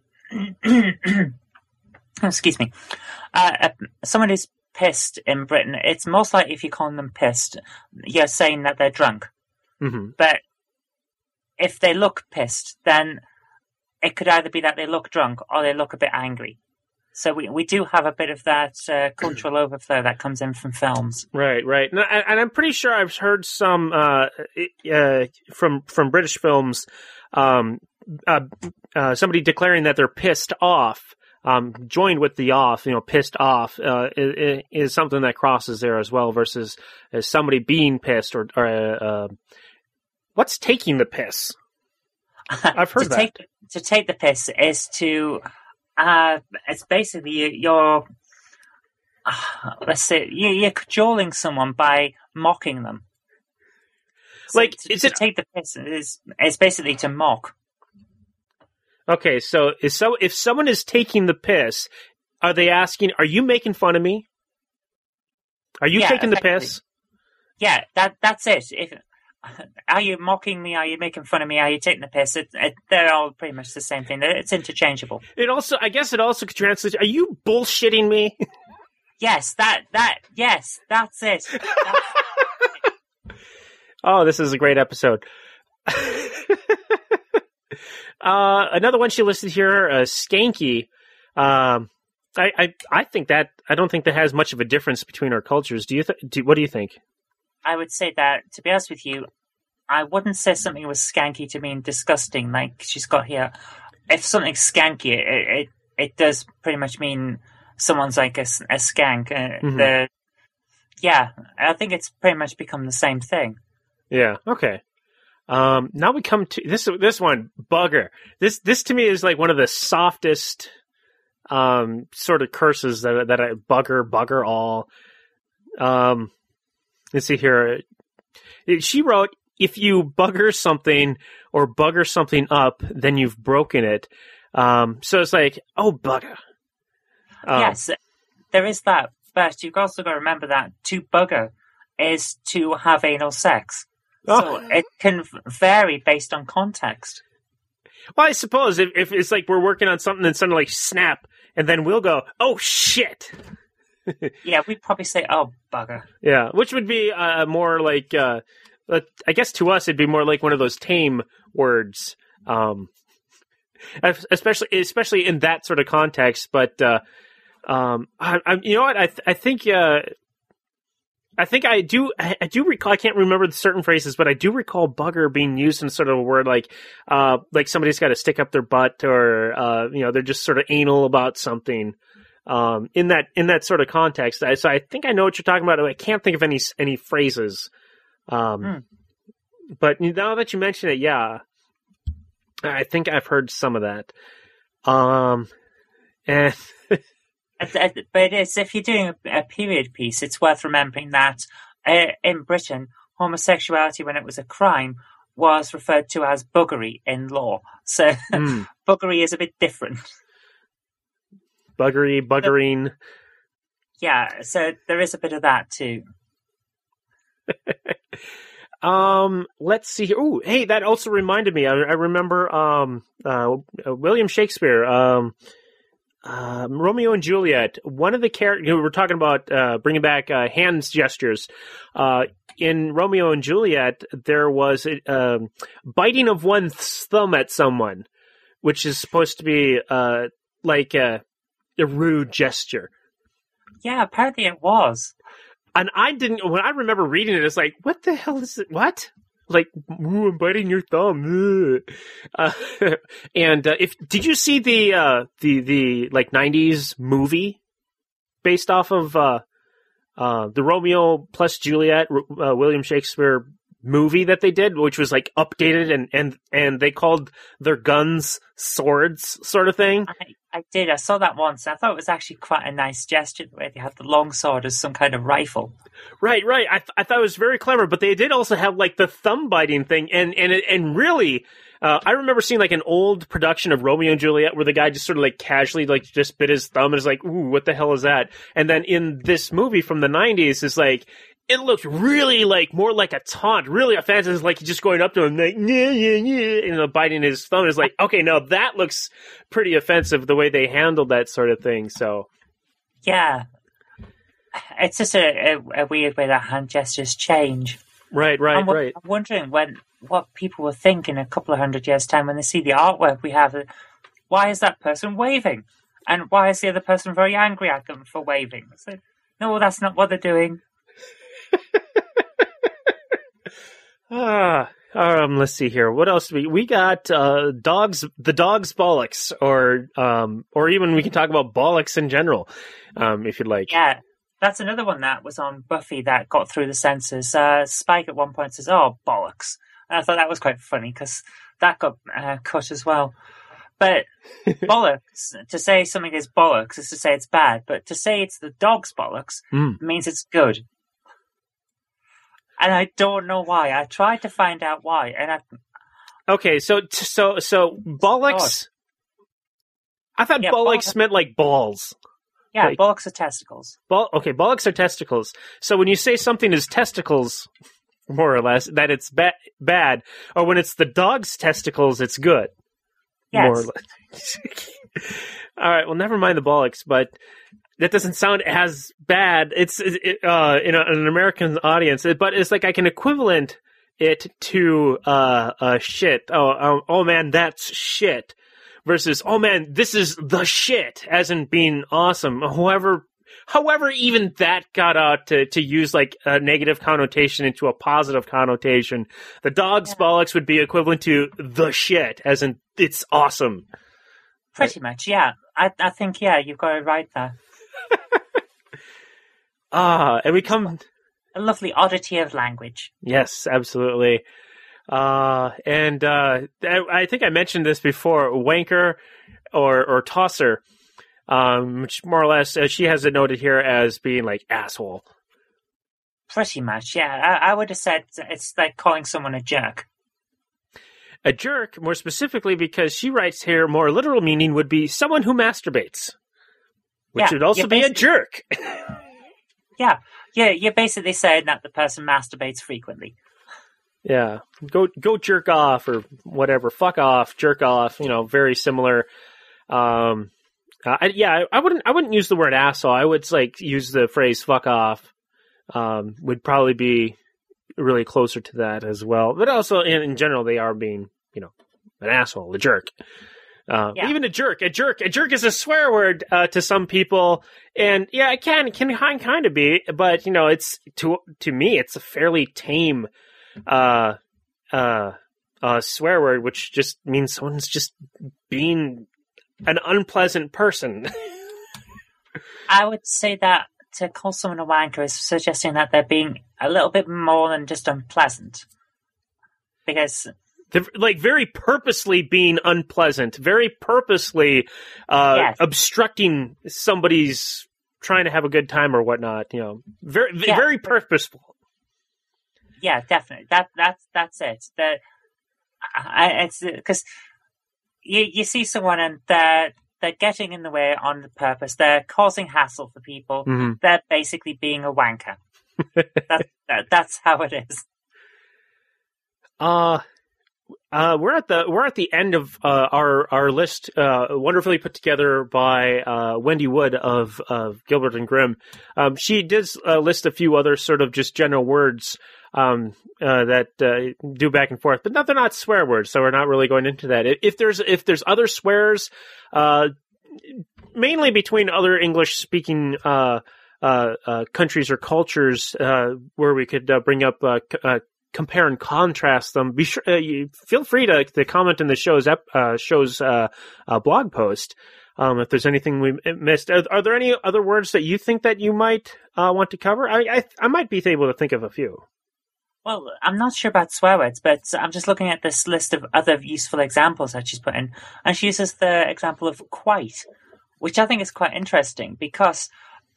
excuse me. Uh, uh, someone who's pissed in Britain, it's most likely if you're calling them pissed, you're saying that they're drunk. Mm-hmm. But if they look pissed, then it could either be that they look drunk or they look a bit angry. So we we do have a bit of that uh, cultural overflow that comes in from films. Right, right. And, I, and I'm pretty sure I've heard some uh, uh, from from British films, um, uh, uh, somebody declaring that they're pissed off, um, joined with the off, you know, pissed off, uh, is, is something that crosses there as well, versus as somebody being pissed or, or uh, what's taking the piss? I've heard to that. Take, to take the piss is to, uh, it's basically you're, uh, let's say, you, you're cajoling someone by mocking them. So like, to, is to it take the piss is is basically to mock. Okay, so is so if someone is taking the piss, are they asking, "Are you making fun of me? Are you Yeah, taking the piss?" Yeah, that that's it. If Are you mocking me? Are you making fun of me? Are you taking the piss? It, it, they're all pretty much the same thing. It's interchangeable. It also, I guess, it also could translate. Are you bullshitting me? Yes, that that yes, that's it. That's... Oh, this is a great episode. uh, another one she listed here, uh, skanky. Um, I, I I think that I don't think that has much of a difference between our cultures. Do you? Th- do, what do you think? I would say that, to be honest with you, I wouldn't say something was skanky to mean disgusting, like she's got here. If something's skanky, it it, it does pretty much mean someone's like a, a skank. Uh, Mm-hmm. the, yeah, I think it's pretty much become the same thing. Yeah. Okay. Um, now we come to this. This one, bugger. This this to me is like one of the softest um, sort of curses that that I bugger bugger all. Um. Let's see here. She wrote, if you bugger something or bugger something up, then you've broken it. Um, so it's like, oh, bugger. Um, yes, there is that. But you've also got to remember that to bugger is to have anal sex. Oh. So it can vary based on context. Well, I suppose if, if it's like we're working on something and suddenly like snap, and then we'll go, oh, shit. Yeah, we'd probably say, oh, bugger. Yeah, which would be uh, more like, uh, uh, I guess to us, it'd be more like one of those tame words, um, especially especially in that sort of context. But uh, um, I, I, you know what? I th- I think uh, I think I do I, I do recall. I can't remember the certain phrases, but I do recall bugger being used in sort of a word like uh, like somebody's got to stick up their butt, or uh, you know, they're just sort of anal about something. Um, in that in that sort of context, I, so I think I know what you're talking about. I can't think of any any phrases, um, Hmm. but now that you mention it, yeah, I think I've heard some of that. Um, and But it is, if you're doing a, a period piece, it's worth remembering that uh, in Britain, homosexuality, when it was a crime, was referred to as buggery in law. So mm, buggery is a bit different. buggery, buggering. yeah, so there is a bit of that too. um, let's see here. Oh, hey, that also reminded me. I, I remember um, uh, William Shakespeare, um, uh, Romeo and Juliet. One of the characters, you know, we're talking about uh, bringing back uh, hands gestures. Uh, in Romeo and Juliet, there was a um, biting of one's thumb at someone, which is supposed to be uh, like a, a rude gesture. Yeah, apparently it was. And I didn't, when I remember reading it, it's like, what the hell is it? What? Like, ooh, I'm biting your thumb. Uh, and uh, if, did you see the, uh, the, the, like, nineties movie based off of, uh, uh, the Romeo plus Juliet, uh, William Shakespeare movie that they did, which was like updated and, and, and they called their guns swords sort of thing? I, I did. I saw that once. I thought it was actually quite a nice gesture the way they had the long sword as some kind of rifle. Right, right. I, th- I thought it was very clever, but they did also have like the thumb biting thing, and and it, and really, uh, I remember seeing like an old production of Romeo and Juliet where the guy just sort of like casually like just bit his thumb and is like, ooh, what the hell is that? And then in this movie from the nineties, is like, it looked really like more like a taunt, really offensive, like just going up to him like, yeah, yeah, yeah, you know, biting his thumb. Is like, okay, now that looks pretty offensive the way they handled that sort of thing. So, yeah. It's just a, a, a weird way that hand gestures change. Right, right, I'm, right. I'm wondering when what people will think in a couple of hundred years' time when they see the artwork we have. Why is that person waving? And why is the other person very angry at them for waving? It's like, no, that's not what they're doing. ah, um, let's see here. What else do we we got? Uh, dogs, the dog's bollocks, or um, or even we can talk about bollocks in general, um, if you'd like. Yeah. That's another one that was on Buffy that got through the censors. Uh, Spike at one point says, oh, bollocks. And I thought that was quite funny because that got uh, cut as well. But bollocks, to say something is bollocks is to say it's bad. But to say it's the dog's bollocks mm. means it's good. And I don't know why. I tried to find out why. And I... Okay, so so so bollocks... I thought yeah, bollocks bollocks meant like balls. Yeah, like, bollocks are testicles. Ball, okay, bollocks are testicles. So when you say something is testicles, more or less, that it's ba- bad, or when it's the dog's testicles, it's good. Yes. More or less. All right, well, never mind the bollocks, but that doesn't sound as bad. It's it, uh, in, a, in an American audience, but it's like I can equivalent it to uh, uh, shit. Oh, oh, oh, man, that's shit. Versus, oh man, this is the shit, as in being awesome. However, however, even that got out to, to use like a negative connotation into a positive connotation. The dog's yeah. bollocks would be equivalent to the shit, as in it's awesome. Pretty much, yeah. I I think yeah, you've got it right there. Ah, and we come a lovely oddity of language. Yes, absolutely. Uh, and, uh, I, I think I mentioned this before, wanker or, or tosser, um, which more or less, uh, she has it noted here as being like asshole. Pretty much, yeah. I, I would have said it's like calling someone a jerk. A jerk, more specifically, because she writes here more literal meaning would be someone who masturbates, which yeah, would also be a jerk. yeah, yeah, you're basically saying that the person masturbates frequently. Yeah, go go jerk off or whatever. Fuck off, jerk off. You know, very similar. Um, uh, I, yeah, I, I wouldn't I wouldn't use the word asshole. I would like use the phrase fuck off. Um, would probably be really closer to that as well. But also, in, in general, they are being, you know, an asshole, a jerk. Uh, yeah. Even a jerk, a jerk, a jerk is a swear word uh, to some people, and yeah, it can can kind of be, but you know, it's to to me, it's a fairly tame. Uh, uh, uh, swear word, which just means someone's just being an unpleasant person. I would say that to call someone a wanker is suggesting that they're being a little bit more than just unpleasant. Because... They're, like, very purposely being unpleasant, very purposely uh, yes. obstructing somebody's trying to have a good time or whatnot, you know. Very, yeah. very purposeful. Yeah, definitely. That that's that's it. The, I, it's because you you see someone and they're they're getting in the way on purpose. They're causing hassle for people. Mm-hmm. They're basically being a wanker. that's, that, that's how it is. Uh, uh, we're at the we're at the end of uh, our our list, uh, wonderfully put together by uh, Wendy Wood of of Gilbert and Grimm. Um, she did uh, list a few other sort of just general words um, uh, that uh, do back and forth, but no, they're not swear words, so we're not really going into that. If there's if there's other swears, uh, mainly between other English speaking uh, uh, uh, countries or cultures, uh, where we could uh, bring up. Uh, uh, compare and contrast them. Be sure, uh, you feel free to, to comment in the show's ep, uh, show's uh, uh, blog post um, if there's anything we missed. Are, are there any other words that you think that you might uh, want to cover? I, I I might be able to think of a few. Well, I'm not sure about swear words, but I'm just looking at this list of other useful examples that she's put in, and she uses the example of quite, which I think is quite interesting because,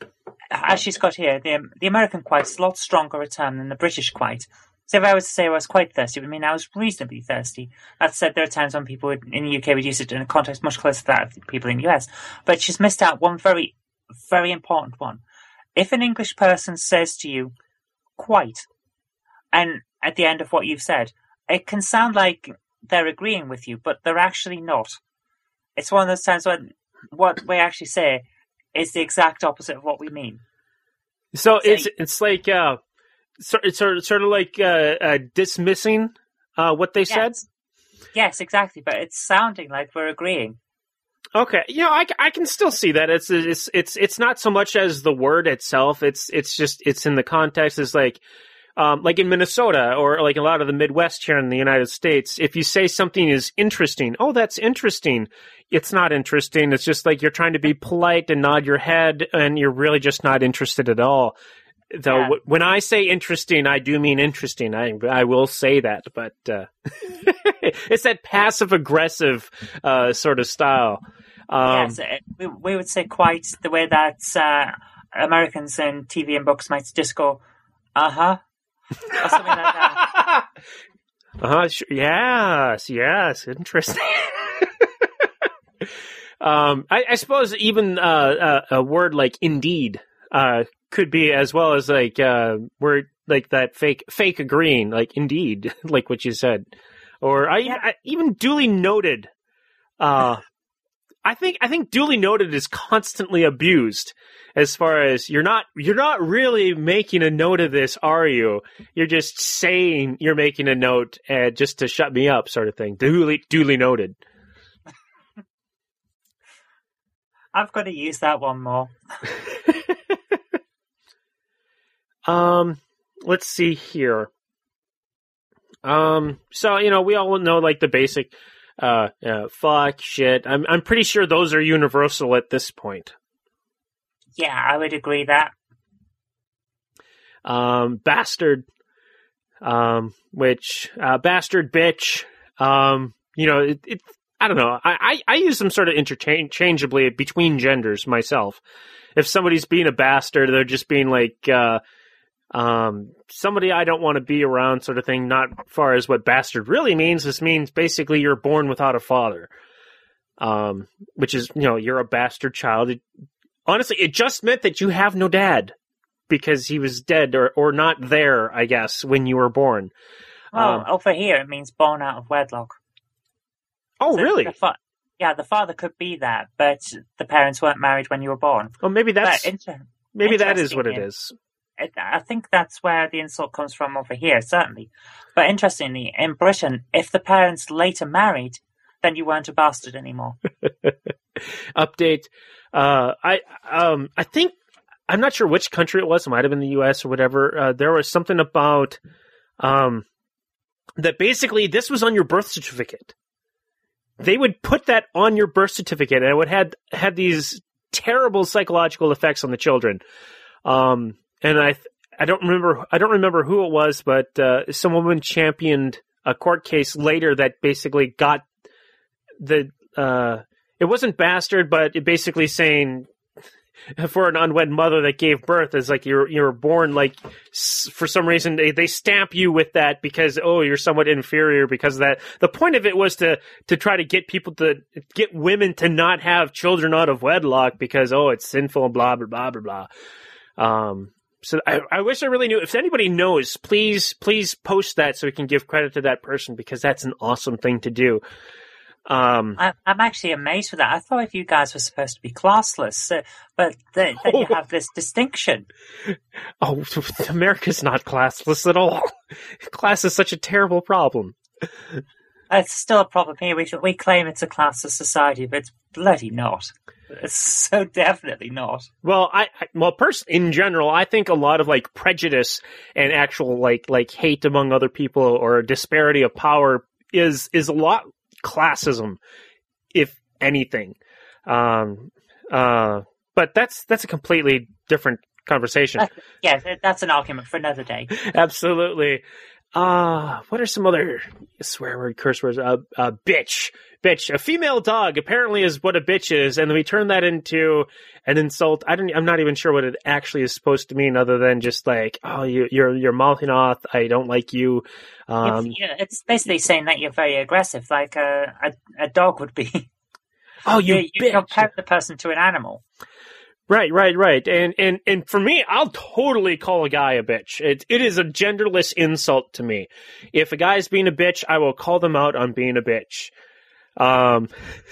as she's got here, the the American quite is a lot stronger a term than the British quite. So if I was to say I was quite thirsty, it would mean I was reasonably thirsty. That said, there are times when people would, in the U K would use it in a context much closer to that of people in the U S. But she's missed out one very, very important one. If an English person says to you, quite, and at the end of what you've said, it can sound like they're agreeing with you, but they're actually not. It's one of those times when what we actually say is the exact opposite of what we mean. So, so it's it's like... Uh... So it's sort of, sort of like uh, uh, dismissing uh, what they yes. said? Yes, exactly. But it's sounding like we're agreeing. Okay. You know, I, I can still see that. It's it's it's it's not so much as the word itself. It's it's just it's in the context. It's like um, like in Minnesota or like a lot of the Midwest here in the United States. If you say something is interesting, oh, that's interesting. It's not interesting. It's just like you're trying to be polite and nod your head, and you're really just not interested at all. Though yeah. When I say interesting, I do mean interesting. I I will say that, but uh, it's that passive aggressive uh, sort of style. Um, yes, it, we we would say quite the way that uh, Americans in T V and books might just go, uh huh, or something like that. Uh huh. Sure, yes, yes, interesting. um, I, I suppose even uh, a, a word like indeed. Uh, could be as well as like uh word like that fake fake agreeing, like indeed, like what you said, or I, yeah. I even duly noted. Uh, I think I think duly noted is constantly abused as far as you're not you're not really making a note of this, are you? You're just saying you're making a note uh, just to shut me up, sort of thing. Duly duly noted. I've got to use that one more. Um, let's see here. Um, so, you know, we all know like the basic, uh, uh, fuck, shit. I'm, I'm pretty sure those are universal at this point. Yeah, I would agree that. Um, bastard, um, which, uh, bastard, bitch, um, you know, it, it I don't know. I, I, I use them sort of interchangeably between genders myself. If somebody's being a bastard, they're just being like, uh, Um, somebody I don't want to be around sort of thing, not far as what bastard really means. This means basically you're born without a father. Um, which is, you know, you're a bastard child. It, honestly, it just meant that you have no dad because he was dead or, or not there, I guess, when you were born. Oh, um, over here it means born out of wedlock. Oh, so really? The fa- yeah, the father could be that, but the parents weren't married when you were born. Oh, maybe that's, inter- maybe that is what it is. I think that's where the insult comes from over here, certainly. But interestingly, in Britain, if the parents later married, then you weren't a bastard anymore. Update. Uh, I um, I think, I'm not sure which country it was. It might have been the U S or whatever. Uh, there was something about um, that basically this was on your birth certificate. They would put that on your birth certificate, and it would had had these terrible psychological effects on the children. Um, and I, I don't remember, I don't remember who it was, but uh, some woman championed a court case later that basically got the. Uh, it wasn't bastard, but it basically saying for an unwed mother that gave birth is like you're you're born like for some reason they, they stamp you with that because oh you're somewhat inferior because of that. The point of it was to to try to get people to get women to not have children out of wedlock because oh it's sinful and blah blah blah blah blah. Um, so I, I wish I really knew. If anybody knows, please please post that so we can give credit to that person because that's an awesome thing to do. Um, I, I'm actually amazed with that. I thought you guys were supposed to be classless, so, but then oh, you have this distinction. Oh, America's not classless at all. Class is such a terrible problem. It's still a problem here. We we claim it's a classless society, but it's bloody not. It's so definitely not. Well, I, I well, pers- in general, I think a lot of like prejudice and actual like like hate among other people or disparity of power is is a lot. Classism, if anything, um, uh, but that's that's a completely different conversation. Uh, yeah, that's an argument for another day. Absolutely. Uh, what are some other swear word, curse words? Uh, uh, bitch, bitch. A female dog apparently is what a bitch is, and then we turn that into an insult. I don't. I'm not even sure what it actually is supposed to mean, other than just like, oh, you, you're you're mouthing off. I don't like you. Um, it's, yeah, it's basically saying that you're very aggressive, like a a, a dog would be. Oh, you, you, you compare the person to an animal. Right, right, right. And, and, and for me, I'll totally call a guy a bitch. It, it is a genderless insult to me. If a guy's being a bitch, I will call them out on being a bitch. Um,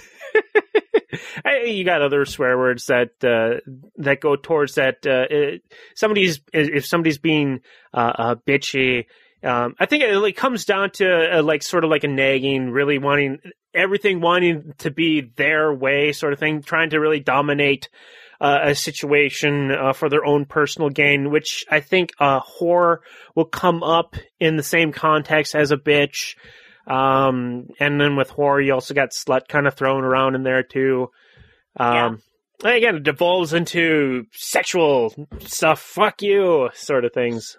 you got other swear words that, uh, that go towards that, uh, it, somebody's, if somebody's being, uh, uh bitchy, um, I think it like comes down to uh, like sort of like a nagging, really wanting everything wanting to be their way sort of thing, trying to really dominate Uh, a situation uh, for their own personal gain, which I think uh, whore will come up in the same context as a bitch. Um, and then with whore, you also got slut kind of thrown around in there too. Um, yeah. Again, it devolves into sexual stuff, fuck you, sort of things.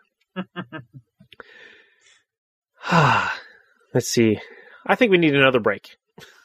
Let's see. I think we need another break.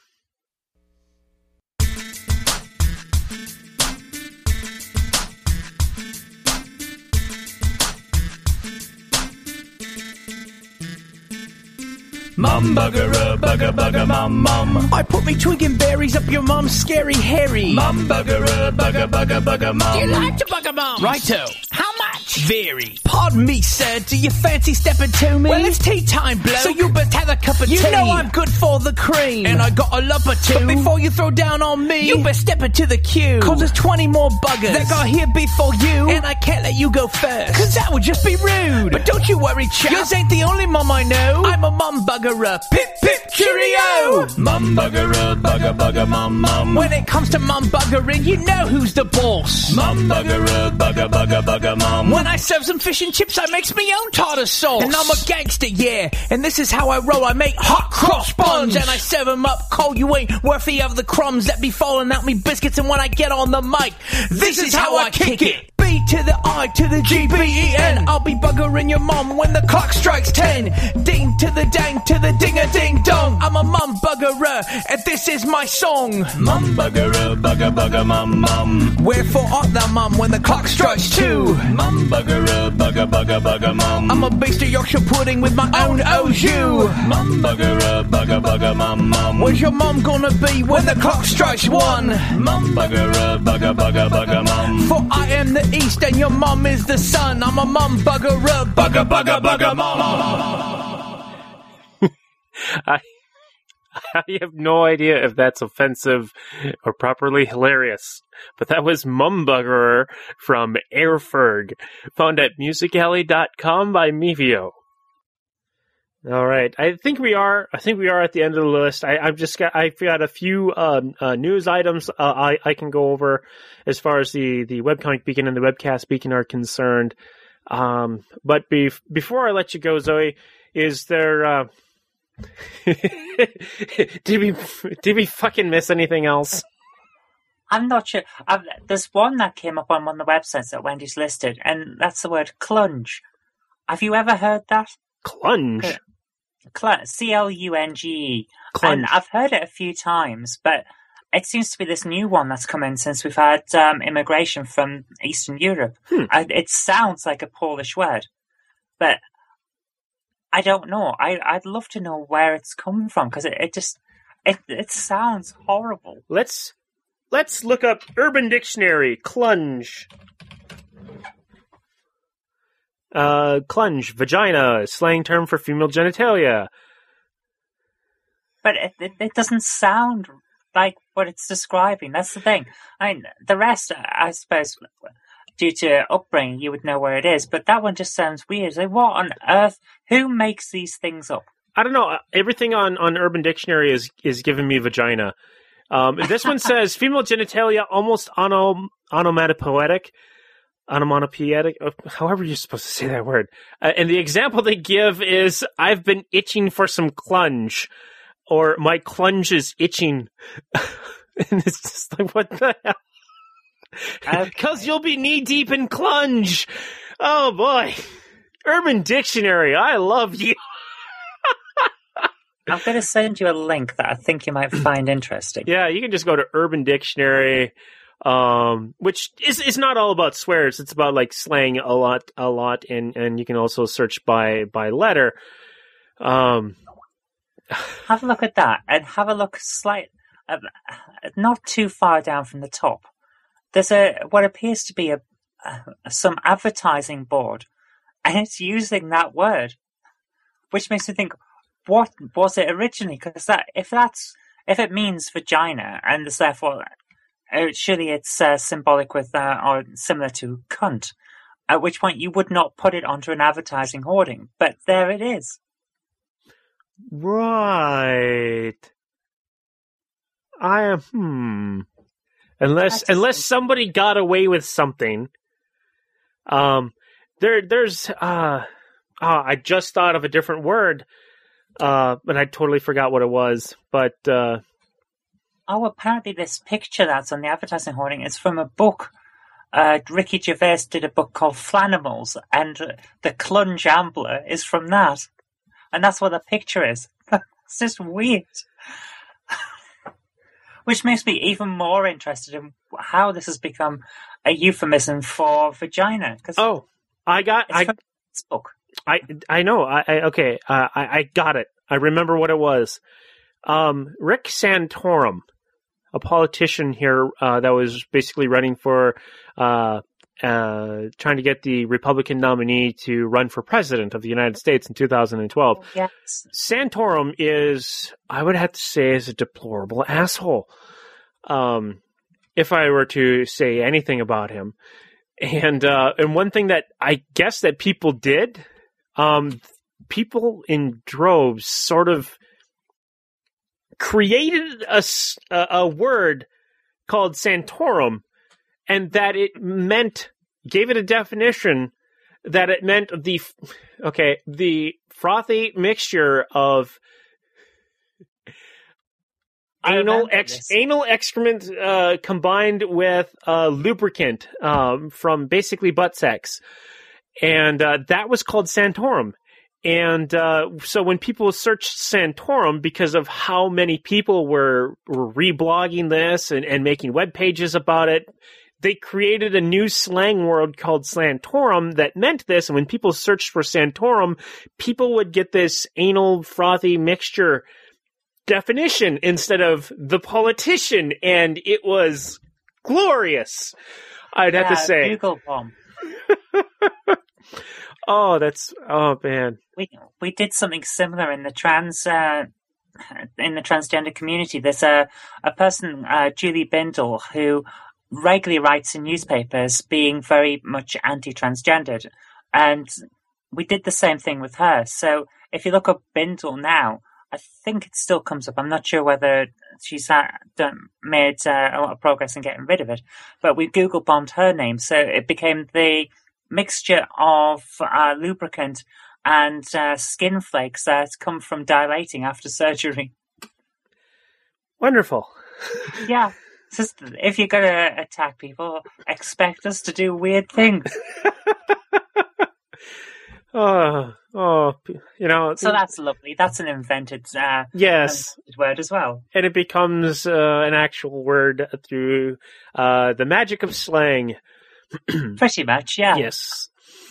Mum bugger, bugger, bugger, mum, mum. I put me twinking berries up your mum's scary hairy. Mum bugger, bugger, bugger, bugger, mum. Do you like to bugger mum? Righto. How much? Very. Pardon me, sir. Do you fancy stepping to me? Well, it's tea time, bloke. So you best have a cup of you tea. You know I'm good for the cream. And I got a lump or two. But before you throw down on me, you best step into the queue. Cause there's twenty more buggers that got here before you. And I can't let you go first. Cause that would just be rude. But don't you worry, chap. Yours ain't the only mum I know. I'm a mum bugger. Pip, pip, cheerio! Mum bugger, bugger, bugger, mum, mum. When it comes to mum buggering, you know who's the boss. Mum bugger, bugger, bugger, bugger, mum. When I serve some fish and chips, I makes me own tartar sauce. And I'm a gangster, yeah. And this is how I roll. I make hot cross buns. And I serve them up cold. You ain't worthy of the crumbs that be falling out me biscuits. And when I get on the mic, this, this is how I kick it. B to the I to the G B E N. I'll be buggering your mum when the clock strikes ten. Ding to the dang to the ding-a-ding-dong. I'm a mum buggerer, and this is my song. Mum buggerer, bugger, bugger, mum, mum. Wherefore art thou, mum, when the clock strikes two? Mum buggerer, bugger, bugger, bugger, mum. I'm a beast of Yorkshire pudding with my own au jus. Mum buggerer, bugger, bugger, mum, mum. Where's your mum gonna be when the clock strikes one? Mum buggerer, bugger, bugger, bugger, mum. For I am the east and your mum is the sun. I'm a mum buggerer, bugger, bugger, bugger, mum. I, I have no idea if that's offensive or properly hilarious, but that was Mumbuggerer from Airferg, found at music alley dot com by Mevio. All right, I think we are. I think we are at the end of the list. I, I've just got. I've got a few um, uh, news items uh, I, I can go over as far as the the webcomic beacon and the webcast beacon are concerned. Um, but be, before I let you go, Zoe, is there? Uh, did we did we fucking miss anything else? I'm not sure. I've, there's one that came up on one of the websites that Wendy's listed, and that's the word clunge. Have you ever heard that? Clunge? Cl- C L U N G E. And I've heard it a few times, but it seems to be this new one that's come in since we've had um, immigration from Eastern Europe. Hmm. I, it sounds like a Polish word, but I don't know. I, I'd love to know where it's coming from, because it, it just it it sounds horrible. Let's let's look up Urban Dictionary clunge. Uh, clunge, vagina, slang term for female genitalia. But it, it it doesn't sound like what it's describing. That's the thing. I mean, the rest, I suppose, due to upbringing, you would know where it is. But that one just sounds weird. Like, what on earth? Who makes these things up? I don't know. Everything on, on Urban Dictionary is is giving me vagina. Um, this one says female genitalia, almost onom- onomatopoetic. Onomatopoetic, however you're supposed to say that word. Uh, and the example they give is, I've been itching for some clunge, or my clunge is itching. And it's just like, what the hell? Because okay. You'll be knee deep in clunge. Oh boy. Urban Dictionary, I love you. I'm going to send you a link that I think you might find interesting. Yeah, you can just go to Urban Dictionary. Um, which is is not all about swears. It's about like slang a lot, a lot, and, and you can also search by by letter. Um, have a look at that, and have a look slight, uh, not too far down from the top. There's a what appears to be a, a some advertising board, and it's using that word, which makes me think, what was it originally? Because that if that's if it means vagina, and is therefore Uh, surely it's uh, symbolic with, uh, or similar to cunt, at which point you would not put it onto an advertising hoarding. But there it is. Right. I am, hmm. Unless, That's unless somebody got away with something. Um, there, there's, uh, oh, I just thought of a different word, uh, but I totally forgot what it was. But, uh, Oh, apparently this picture that's on the advertising hoarding is from a book. Uh, Ricky Gervais did a book called Flanimals, and uh, the Clunge Ambler is from that. And that's what the picture is. It's just weird. Which makes me even more interested in how this has become a euphemism for vagina. Cause oh, I got it's I, from this book. I I know. I, I okay. Uh, I I got it. I remember what it was. Um, Rick Santorum, a politician here uh, that was basically running for, uh, uh, trying to get the Republican nominee to run for president of the United States in two thousand twelve. Oh, yes. Santorum is, I would have to say, is a deplorable asshole. Um, if I were to say anything about him. And, uh, and one thing that I guess that people did, um, people in droves sort of created a, a word called Santorum, and that it meant, gave it a definition that it meant the, okay, the frothy mixture of anal ex, anal excrement uh, combined with uh, lubricant um, from basically butt sex. And uh, that was called Santorum. And uh, so when people searched Santorum, because of how many people were, were reblogging this and, and making web pages about it, they created a new slang word called Santorum that meant this. And when people searched for Santorum, people would get this anal frothy mixture definition instead of the politician. And it was glorious, I'd yeah, have to say. Google bomb. Oh, that's oh man. We we did something similar in the trans uh, in the transgender community. There's a a person, uh, Julie Bindel, who regularly writes in newspapers, being very much anti-transgendered, and we did the same thing with her. So if you look up Bindel now, I think it still comes up. I'm not sure whether she's had, done, made uh, a lot of progress in getting rid of it, but we Google bombed her name, so it became the mixture of uh, lubricant and uh, skin flakes that come from dilating after surgery. Wonderful. Yeah. Just, if you're going to attack people, expect us to do weird things. Oh, Oh, you know. So that's lovely. That's an invented, uh, yes. invented word as well. And it becomes uh, an actual word through uh, the magic of slang. Pretty much, yeah. Yes.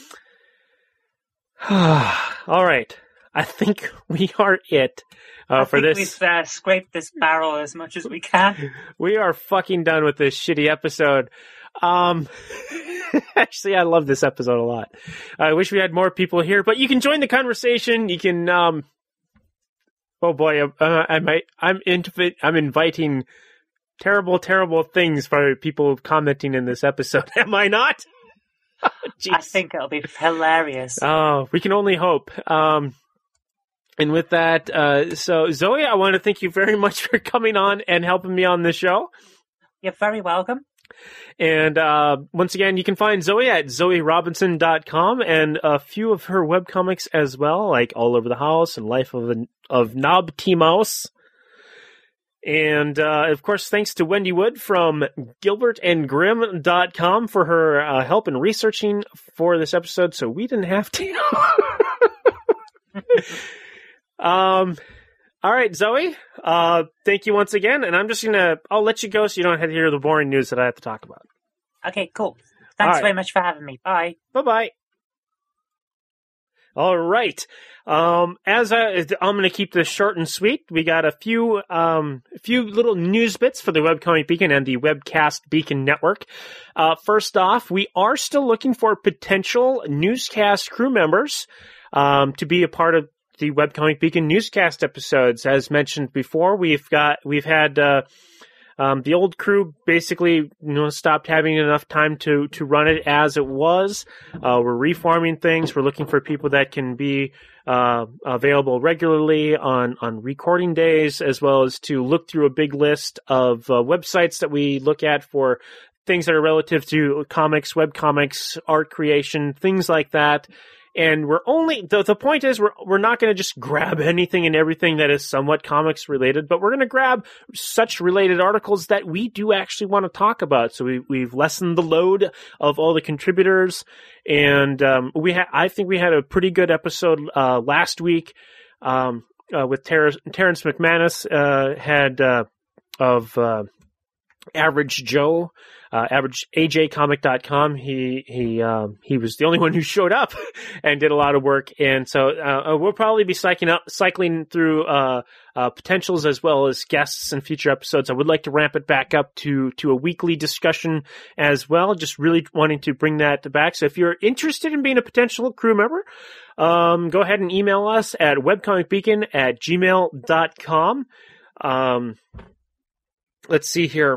All right. I think we are it uh, I for think this. We've uh, scraped this barrel as much as we can. We are fucking done with this shitty episode. Um, actually, I love this episode a lot. I wish we had more people here, but you can join the conversation. You can. Um, oh boy, uh, I might. I'm inv- I'm inviting terrible, terrible things for people commenting in this episode. Am I not? I think it'll be hilarious. Oh, we can only hope. Um, and with that, uh, so Zoe, I want to thank you very much for coming on and helping me on the show. You're very welcome. And uh, once again, you can find Zoe at zoe robinson dot com and a few of her webcomics as well, like All Over the House and Life of, a, of Knob T. Mouse. And, uh, of course, thanks to Wendy Wood from gilbert and grimm dot com for her uh, help in researching for this episode, so we didn't have to. um, all right, Zoe, uh, thank you once again, and I'm just going to, I'll let you go so you don't have to hear the boring news that I have to talk about. Okay, cool. Thanks right. very much for having me. Bye. Bye-bye. All right. Um, as I, I'm going to keep this short and sweet. We got a few, um, a few little news bits for the Webcomic Beacon and the Webcast Beacon Network. Uh, first off, we are still looking for potential newscast crew members, um, to be a part of the Webcomic Beacon newscast episodes. As mentioned before, we've got, we've had, uh, Um, the old crew basically, you know, stopped having enough time to, to run it as it was. Uh, we're reforming things. We're looking for people that can be uh, available regularly on, on recording days, as well as to look through a big list of uh, websites that we look at for things that are relative to comics, webcomics, art creation, things like that. And we're only, the, the point is we're, we're not going to just grab anything and everything that is somewhat comics related, but we're going to grab such related articles that we do actually want to talk about. So we, we've lessened the load of all the contributors. And, um, we had, I think we had a pretty good episode, uh, last week, um, uh, with Ter- Terrence McManus, uh, had, uh, of, uh, Average Joe, uh, average A J comic dot com. He, he, um, he was the only one who showed up and did a lot of work. And so, uh, we'll probably be cycling up, cycling through, uh, uh, potentials as well as guests in future episodes. I would like to ramp it back up to, to a weekly discussion as well. Just really wanting to bring that back. So if you're interested in being a potential crew member, um, go ahead and email us at webcomicbeacon at gmail dot com. Um, let's see here.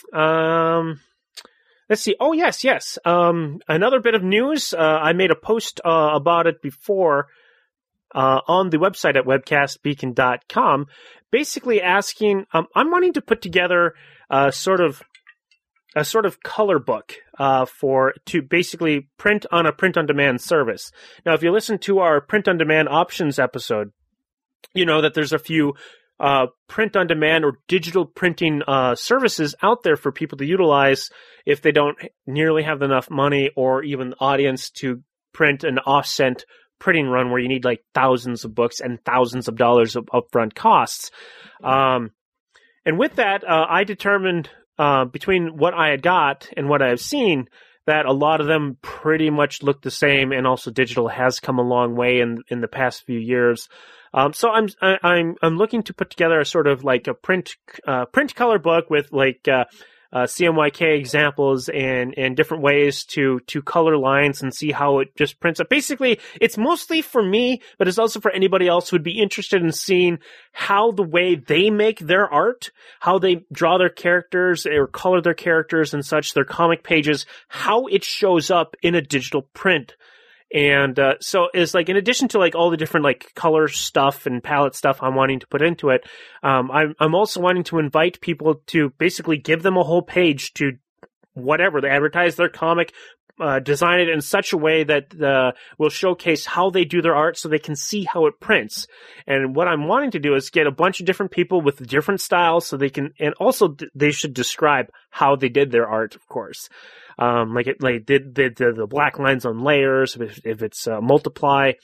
Um, let's see. Oh, yes, yes. Um, another bit of news. Uh, I made a post uh, about it before uh, on the website at webcast beacon dot com, basically asking, um, I'm wanting to put together a sort of a sort of color book uh, for to basically print on a print-on-demand service. Now, if you listen to our print-on-demand options episode, you know that there's a few Uh, print-on-demand or digital printing uh, services out there for people to utilize if they don't nearly have enough money or even audience to print an offset printing run where you need like thousands of books and thousands of dollars of upfront costs. Um, and with that, uh, I determined uh, between what I had got and what I have seen that a lot of them pretty much look the same, and also digital has come a long way in in the past few years. Um, so I'm I, I'm I'm looking to put together a sort of like a print uh, print color book with like uh, uh, C M Y K examples and and different ways to to color lines and see how it just prints up. Basically, it's mostly for me, but it's also for anybody else who would be interested in seeing how the way they make their art, how they draw their characters or color their characters and such, their comic pages, how it shows up in a digital print. And uh, so it's like, in addition to like all the different like color stuff and palette stuff I'm wanting to put into it, um, I'm, I'm also wanting to invite people to basically give them a whole page to whatever, they advertise their comic, uh, design it in such a way that uh, will showcase how they do their art so they can see how it prints. And what I'm wanting to do is get a bunch of different people with different styles so they can, and also th- they should describe how they did their art, of course. Um, like it, like did, did the, the black lines on layers, if, if it's uh, multiply,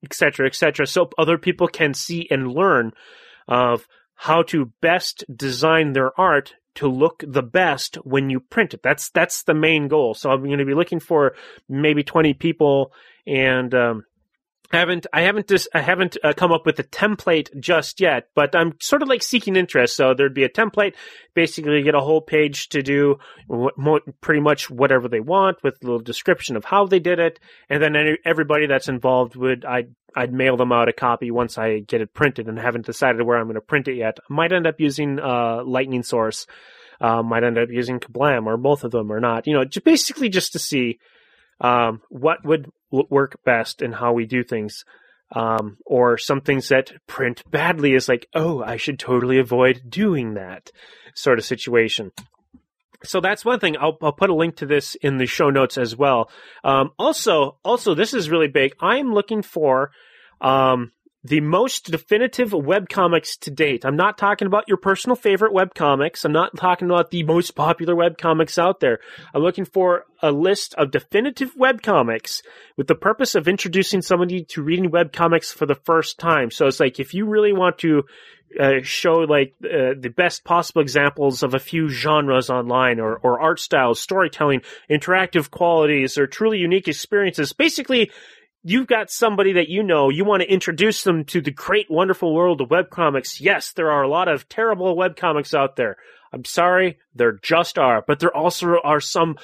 et cetera, et cetera, so other people can see and learn of how to best design their art to look the best when you print it. That's that's the main goal. So I'm going to be looking for maybe twenty people, and um, I haven't I haven't just I haven't uh, come up with a template just yet, but I'm sort of like seeking interest. So there'd be a template, basically get a whole page to do what, mo- pretty much whatever they want with a little description of how they did it, and then any, everybody that's involved would I'd I'd mail them out a copy once I get it printed, and haven't decided where I'm going to print it yet. I might end up using uh, Lightning Source, uh, might end up using Kablam, or both of them, or not. You know, just basically just to see um, what would work best and how we do things. Um, or some things that print badly is like, oh, I should totally avoid doing that sort of situation. So that's one thing. I'll, I'll put a link to this in the show notes as well. Um, also, also, this is really big. I am looking for um, the most definitive webcomics to date. I'm not talking about your personal favorite webcomics. I'm not talking about the most popular webcomics out there. I'm looking for a list of definitive webcomics with the purpose of introducing somebody to reading webcomics for the first time. So it's like, if you really want to Uh, show like uh, the best possible examples of a few genres online, or, or art styles, storytelling, interactive qualities, or truly unique experiences. Basically, you've got somebody that you know, you want to introduce them to the great, wonderful world of webcomics. Yes, there are a lot of terrible webcomics out there. I'm sorry, there just are. But there also are some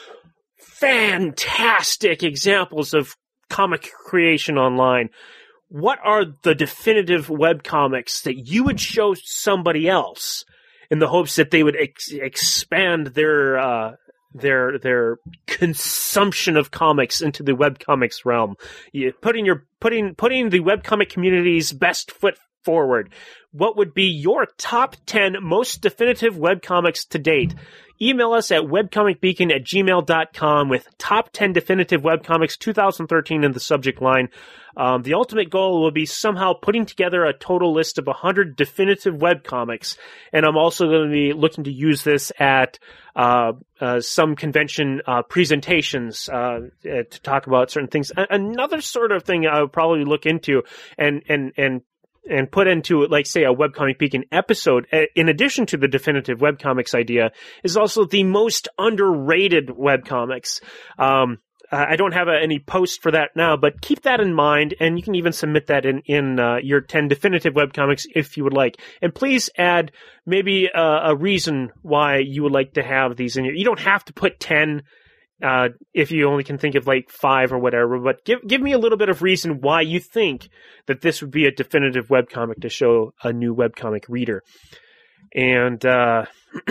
fantastic examples of comic creation online. What are the definitive webcomics that you would show somebody else in the hopes that they would ex- expand their uh, their their consumption of comics into the webcomics realm? You, putting your putting putting the webcomic community's best foot forward. What would be your top ten most definitive webcomics to date? Email us at webcomicbeacon at gmail dot com with top ten definitive webcomics twenty thirteen in the subject line. Um, the ultimate goal will be somehow putting together a total list of one hundred definitive webcomics. And I'm also going to be looking to use this at uh, uh, some convention uh, presentations uh, to talk about certain things. A- another sort of thing I would probably look into and and and and put into, like, say, a Webcomic Beacon episode, in addition to the definitive webcomics idea, is also the most underrated webcomics. Um, I don't have a, any post for that now, but keep that in mind, and you can even submit that in, in uh, your ten definitive webcomics if you would like. And please add maybe a, a reason why you would like to have these in here. You don't have to put ten uh, if you only can think of like five or whatever, but give give me a little bit of reason why you think that this would be a definitive webcomic to show a new webcomic reader. And uh,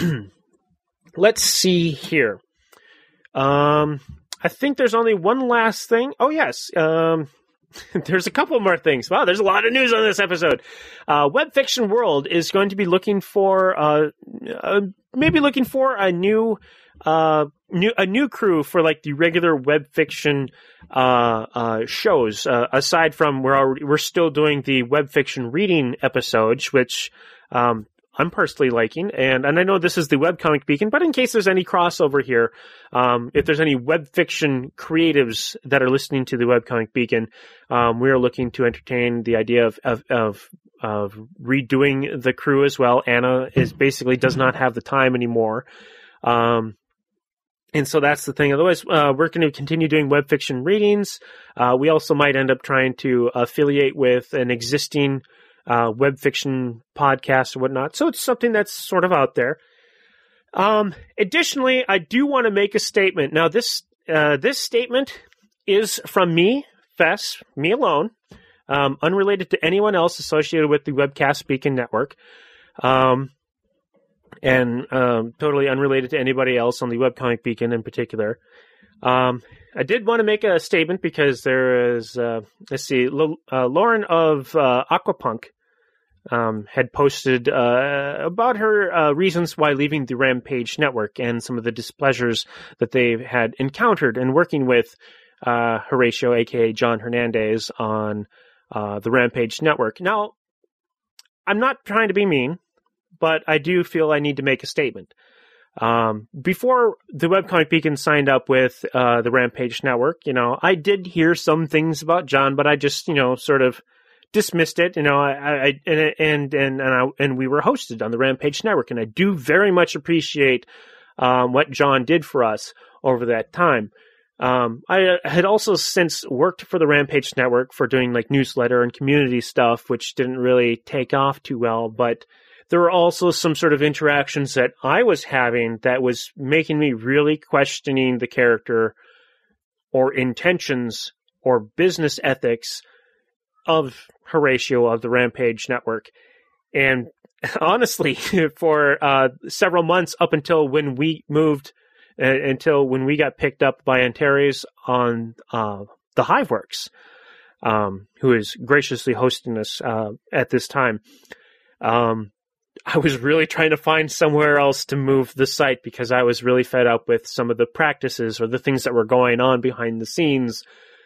let's see here. Um, I think there's only one last thing. Oh, yes. Um, there's a couple more things. Wow, there's a lot of news on this episode. Uh, Web Fiction World is going to be looking for, uh, uh, maybe looking for a new, uh, new, a new crew for like the regular web fiction, uh, uh, shows. Uh, aside from we're already, we're still doing the web fiction reading episodes, which, um, I'm personally liking, and, and I know this is the Webcomic Beacon, but in case there's any crossover here, um, if there's any web fiction creatives that are listening to the Webcomic Beacon, um, we are looking to entertain the idea of, of, of, of redoing the crew as well. Anna is basically does not have the time anymore. Um, and so that's the thing. Otherwise, uh, we're going to continue doing web fiction readings. Uh, we also might end up trying to affiliate with an existing Uh, web fiction podcast or whatnot. So it's something that's sort of out there. Um, additionally, I do want to make a statement. Now, this uh, this statement is from me, Fess, me alone, um, unrelated to anyone else associated with the Webcast Beacon Network, um, and um, totally unrelated to anybody else on the Webcomic Beacon in particular. Um, I did want to make a statement because there is, uh, let's see, L- uh, Lauren of uh, Aquapunk um, had posted uh, about her uh, reasons why leaving the Rampage Network and some of the displeasures that they had encountered in working with uh, Horatio, a k a. John Hernandez, on uh, the Rampage Network. Now, I'm not trying to be mean, but I do feel I need to make a statement. Um, before the Webcomic Beacon signed up with uh, the Rampage Network, you know, I did hear some things about John, but I just, you know, sort of dismissed it. You know, I, I and and and and, I, and we were hosted on the Rampage Network, and I do very much appreciate um, what John did for us over that time. Um, I had also since worked for the Rampage Network for doing like newsletter and community stuff, which didn't really take off too well, but there were also some sort of interactions that I was having that was making me really questioning the character or intentions or business ethics of Horatio of the Rampage Network. And honestly, for uh, several months up until when we moved, uh, until when we got picked up by Antares on uh, the Hiveworks, um, who is graciously hosting us uh, at this time, um, I was really trying to find somewhere else to move the site because I was really fed up with some of the practices or the things that were going on behind the scenes.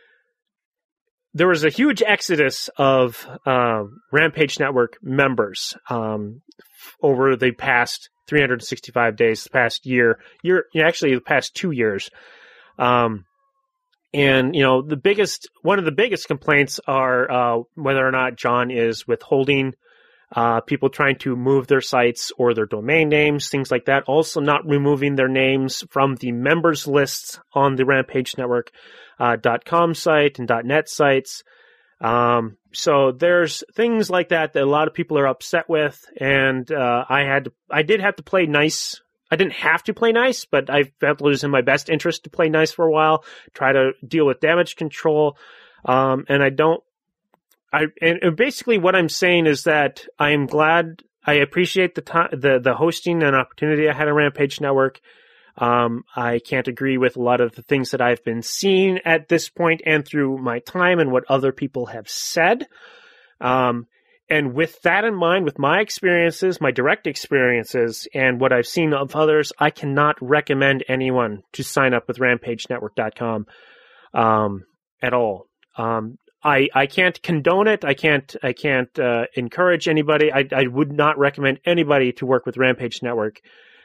There was a huge exodus of uh, Rampage Network members um, over the past three hundred sixty-five days, the past year, year, actually the past two years. Um, and, you know, the biggest, one of the biggest complaints are uh, whether or not John is withholding Uh, people trying to move their sites or their domain names, things like that. Also not removing their names from the members lists on the Rampage Network uh, .com site and .net sites. Um, so there's things like that that a lot of people are upset with. And uh, I had, to, I did have to play nice. I didn't have to play nice, but I felt it was in my best interest to play nice for a while, try to deal with damage control. Um, and I don't, I, and basically what I'm saying is that I am glad, I appreciate the time, the, the hosting and opportunity I had on Rampage Network. Um, I can't agree with a lot of the things that I've been seeing at this point and through my time and what other people have said. Um, and with that in mind, with my experiences, my direct experiences, and what I've seen of others, I cannot recommend anyone to sign up with Rampage Network dot com um, at all. Um, I, I can't condone it. I can't I can't uh, encourage anybody. I, I would not recommend anybody to work with Rampage Network.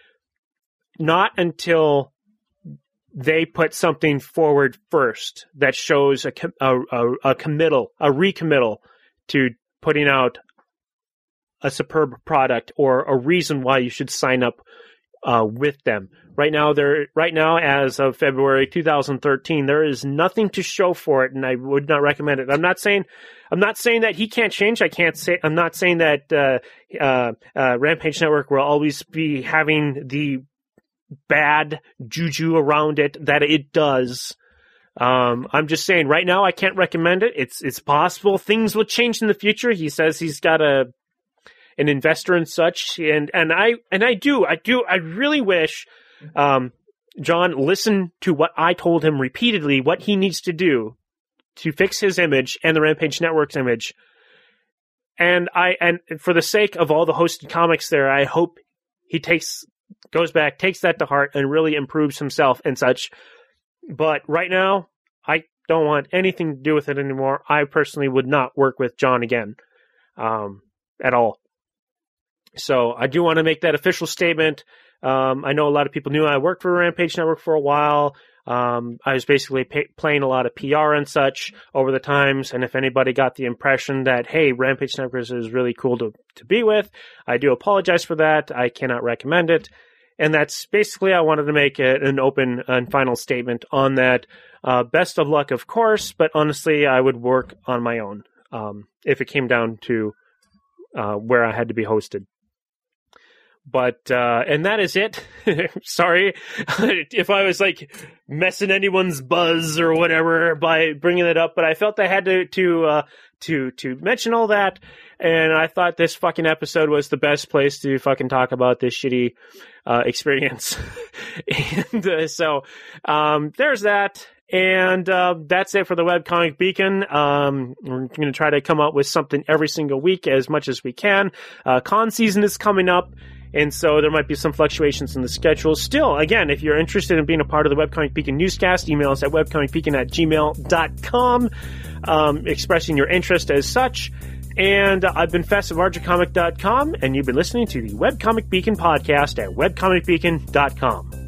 Not until they put something forward first that shows a, a, a, a committal, a recommittal to putting out a superb product or a reason why you should sign up uh, with them. Right now, there. Right now, as of February two thousand thirteen, there is nothing to show for it, and I would not recommend it. I'm not saying, I'm not saying that he can't change. I can't say. I'm not saying that uh, uh, uh, Rampage Network will always be having the bad juju around it that it does. Um, I'm just saying, right now, I can't recommend it. It's it's possible things will change in the future. He says he's got a. an investor and such, and and I and I do I do I really wish um, John listened to what I told him repeatedly, what he needs to do to fix his image and the Rampage Network's image. And I and for the sake of all the hosted comics there, I hope he takes goes back, takes that to heart, and really improves himself and such. But right now, I don't want anything to do with it anymore. I personally would not work with John again um, at all. So I do want to make that official statement. Um, I know a lot of people knew I worked for Rampage Network for a while. Um, I was basically pay- playing a lot of P R and such over the times. And if anybody got the impression that, hey, Rampage Network is really cool to, to be with, I do apologize for that. I cannot recommend it. And that's basically, I wanted to make a, an open and final statement on that. Uh, best of luck, of course, but honestly, I would work on my own um, if it came down to uh, where I had to be hosted. But, uh, and that is it. Sorry if I was like messing anyone's buzz or whatever by bringing it up, but I felt I had to, to, uh, to, to mention all that. And I thought this fucking episode was the best place to fucking talk about this shitty, uh, experience. and, uh, so, um, there's that. And, uh, that's it for the Webcomic Beacon. Um, we're going to try to come up with something every single week as much as we can. Uh, con season is coming up. And so there might be some fluctuations in the schedule. Still, again, if you're interested in being a part of the Webcomic Beacon newscast, email us at webcomic beacon at gmail dot com, um, expressing your interest as such. And uh, I've been Fess at margin comic dot com, and you've been listening to the Webcomic Beacon podcast at webcomic beacon dot com.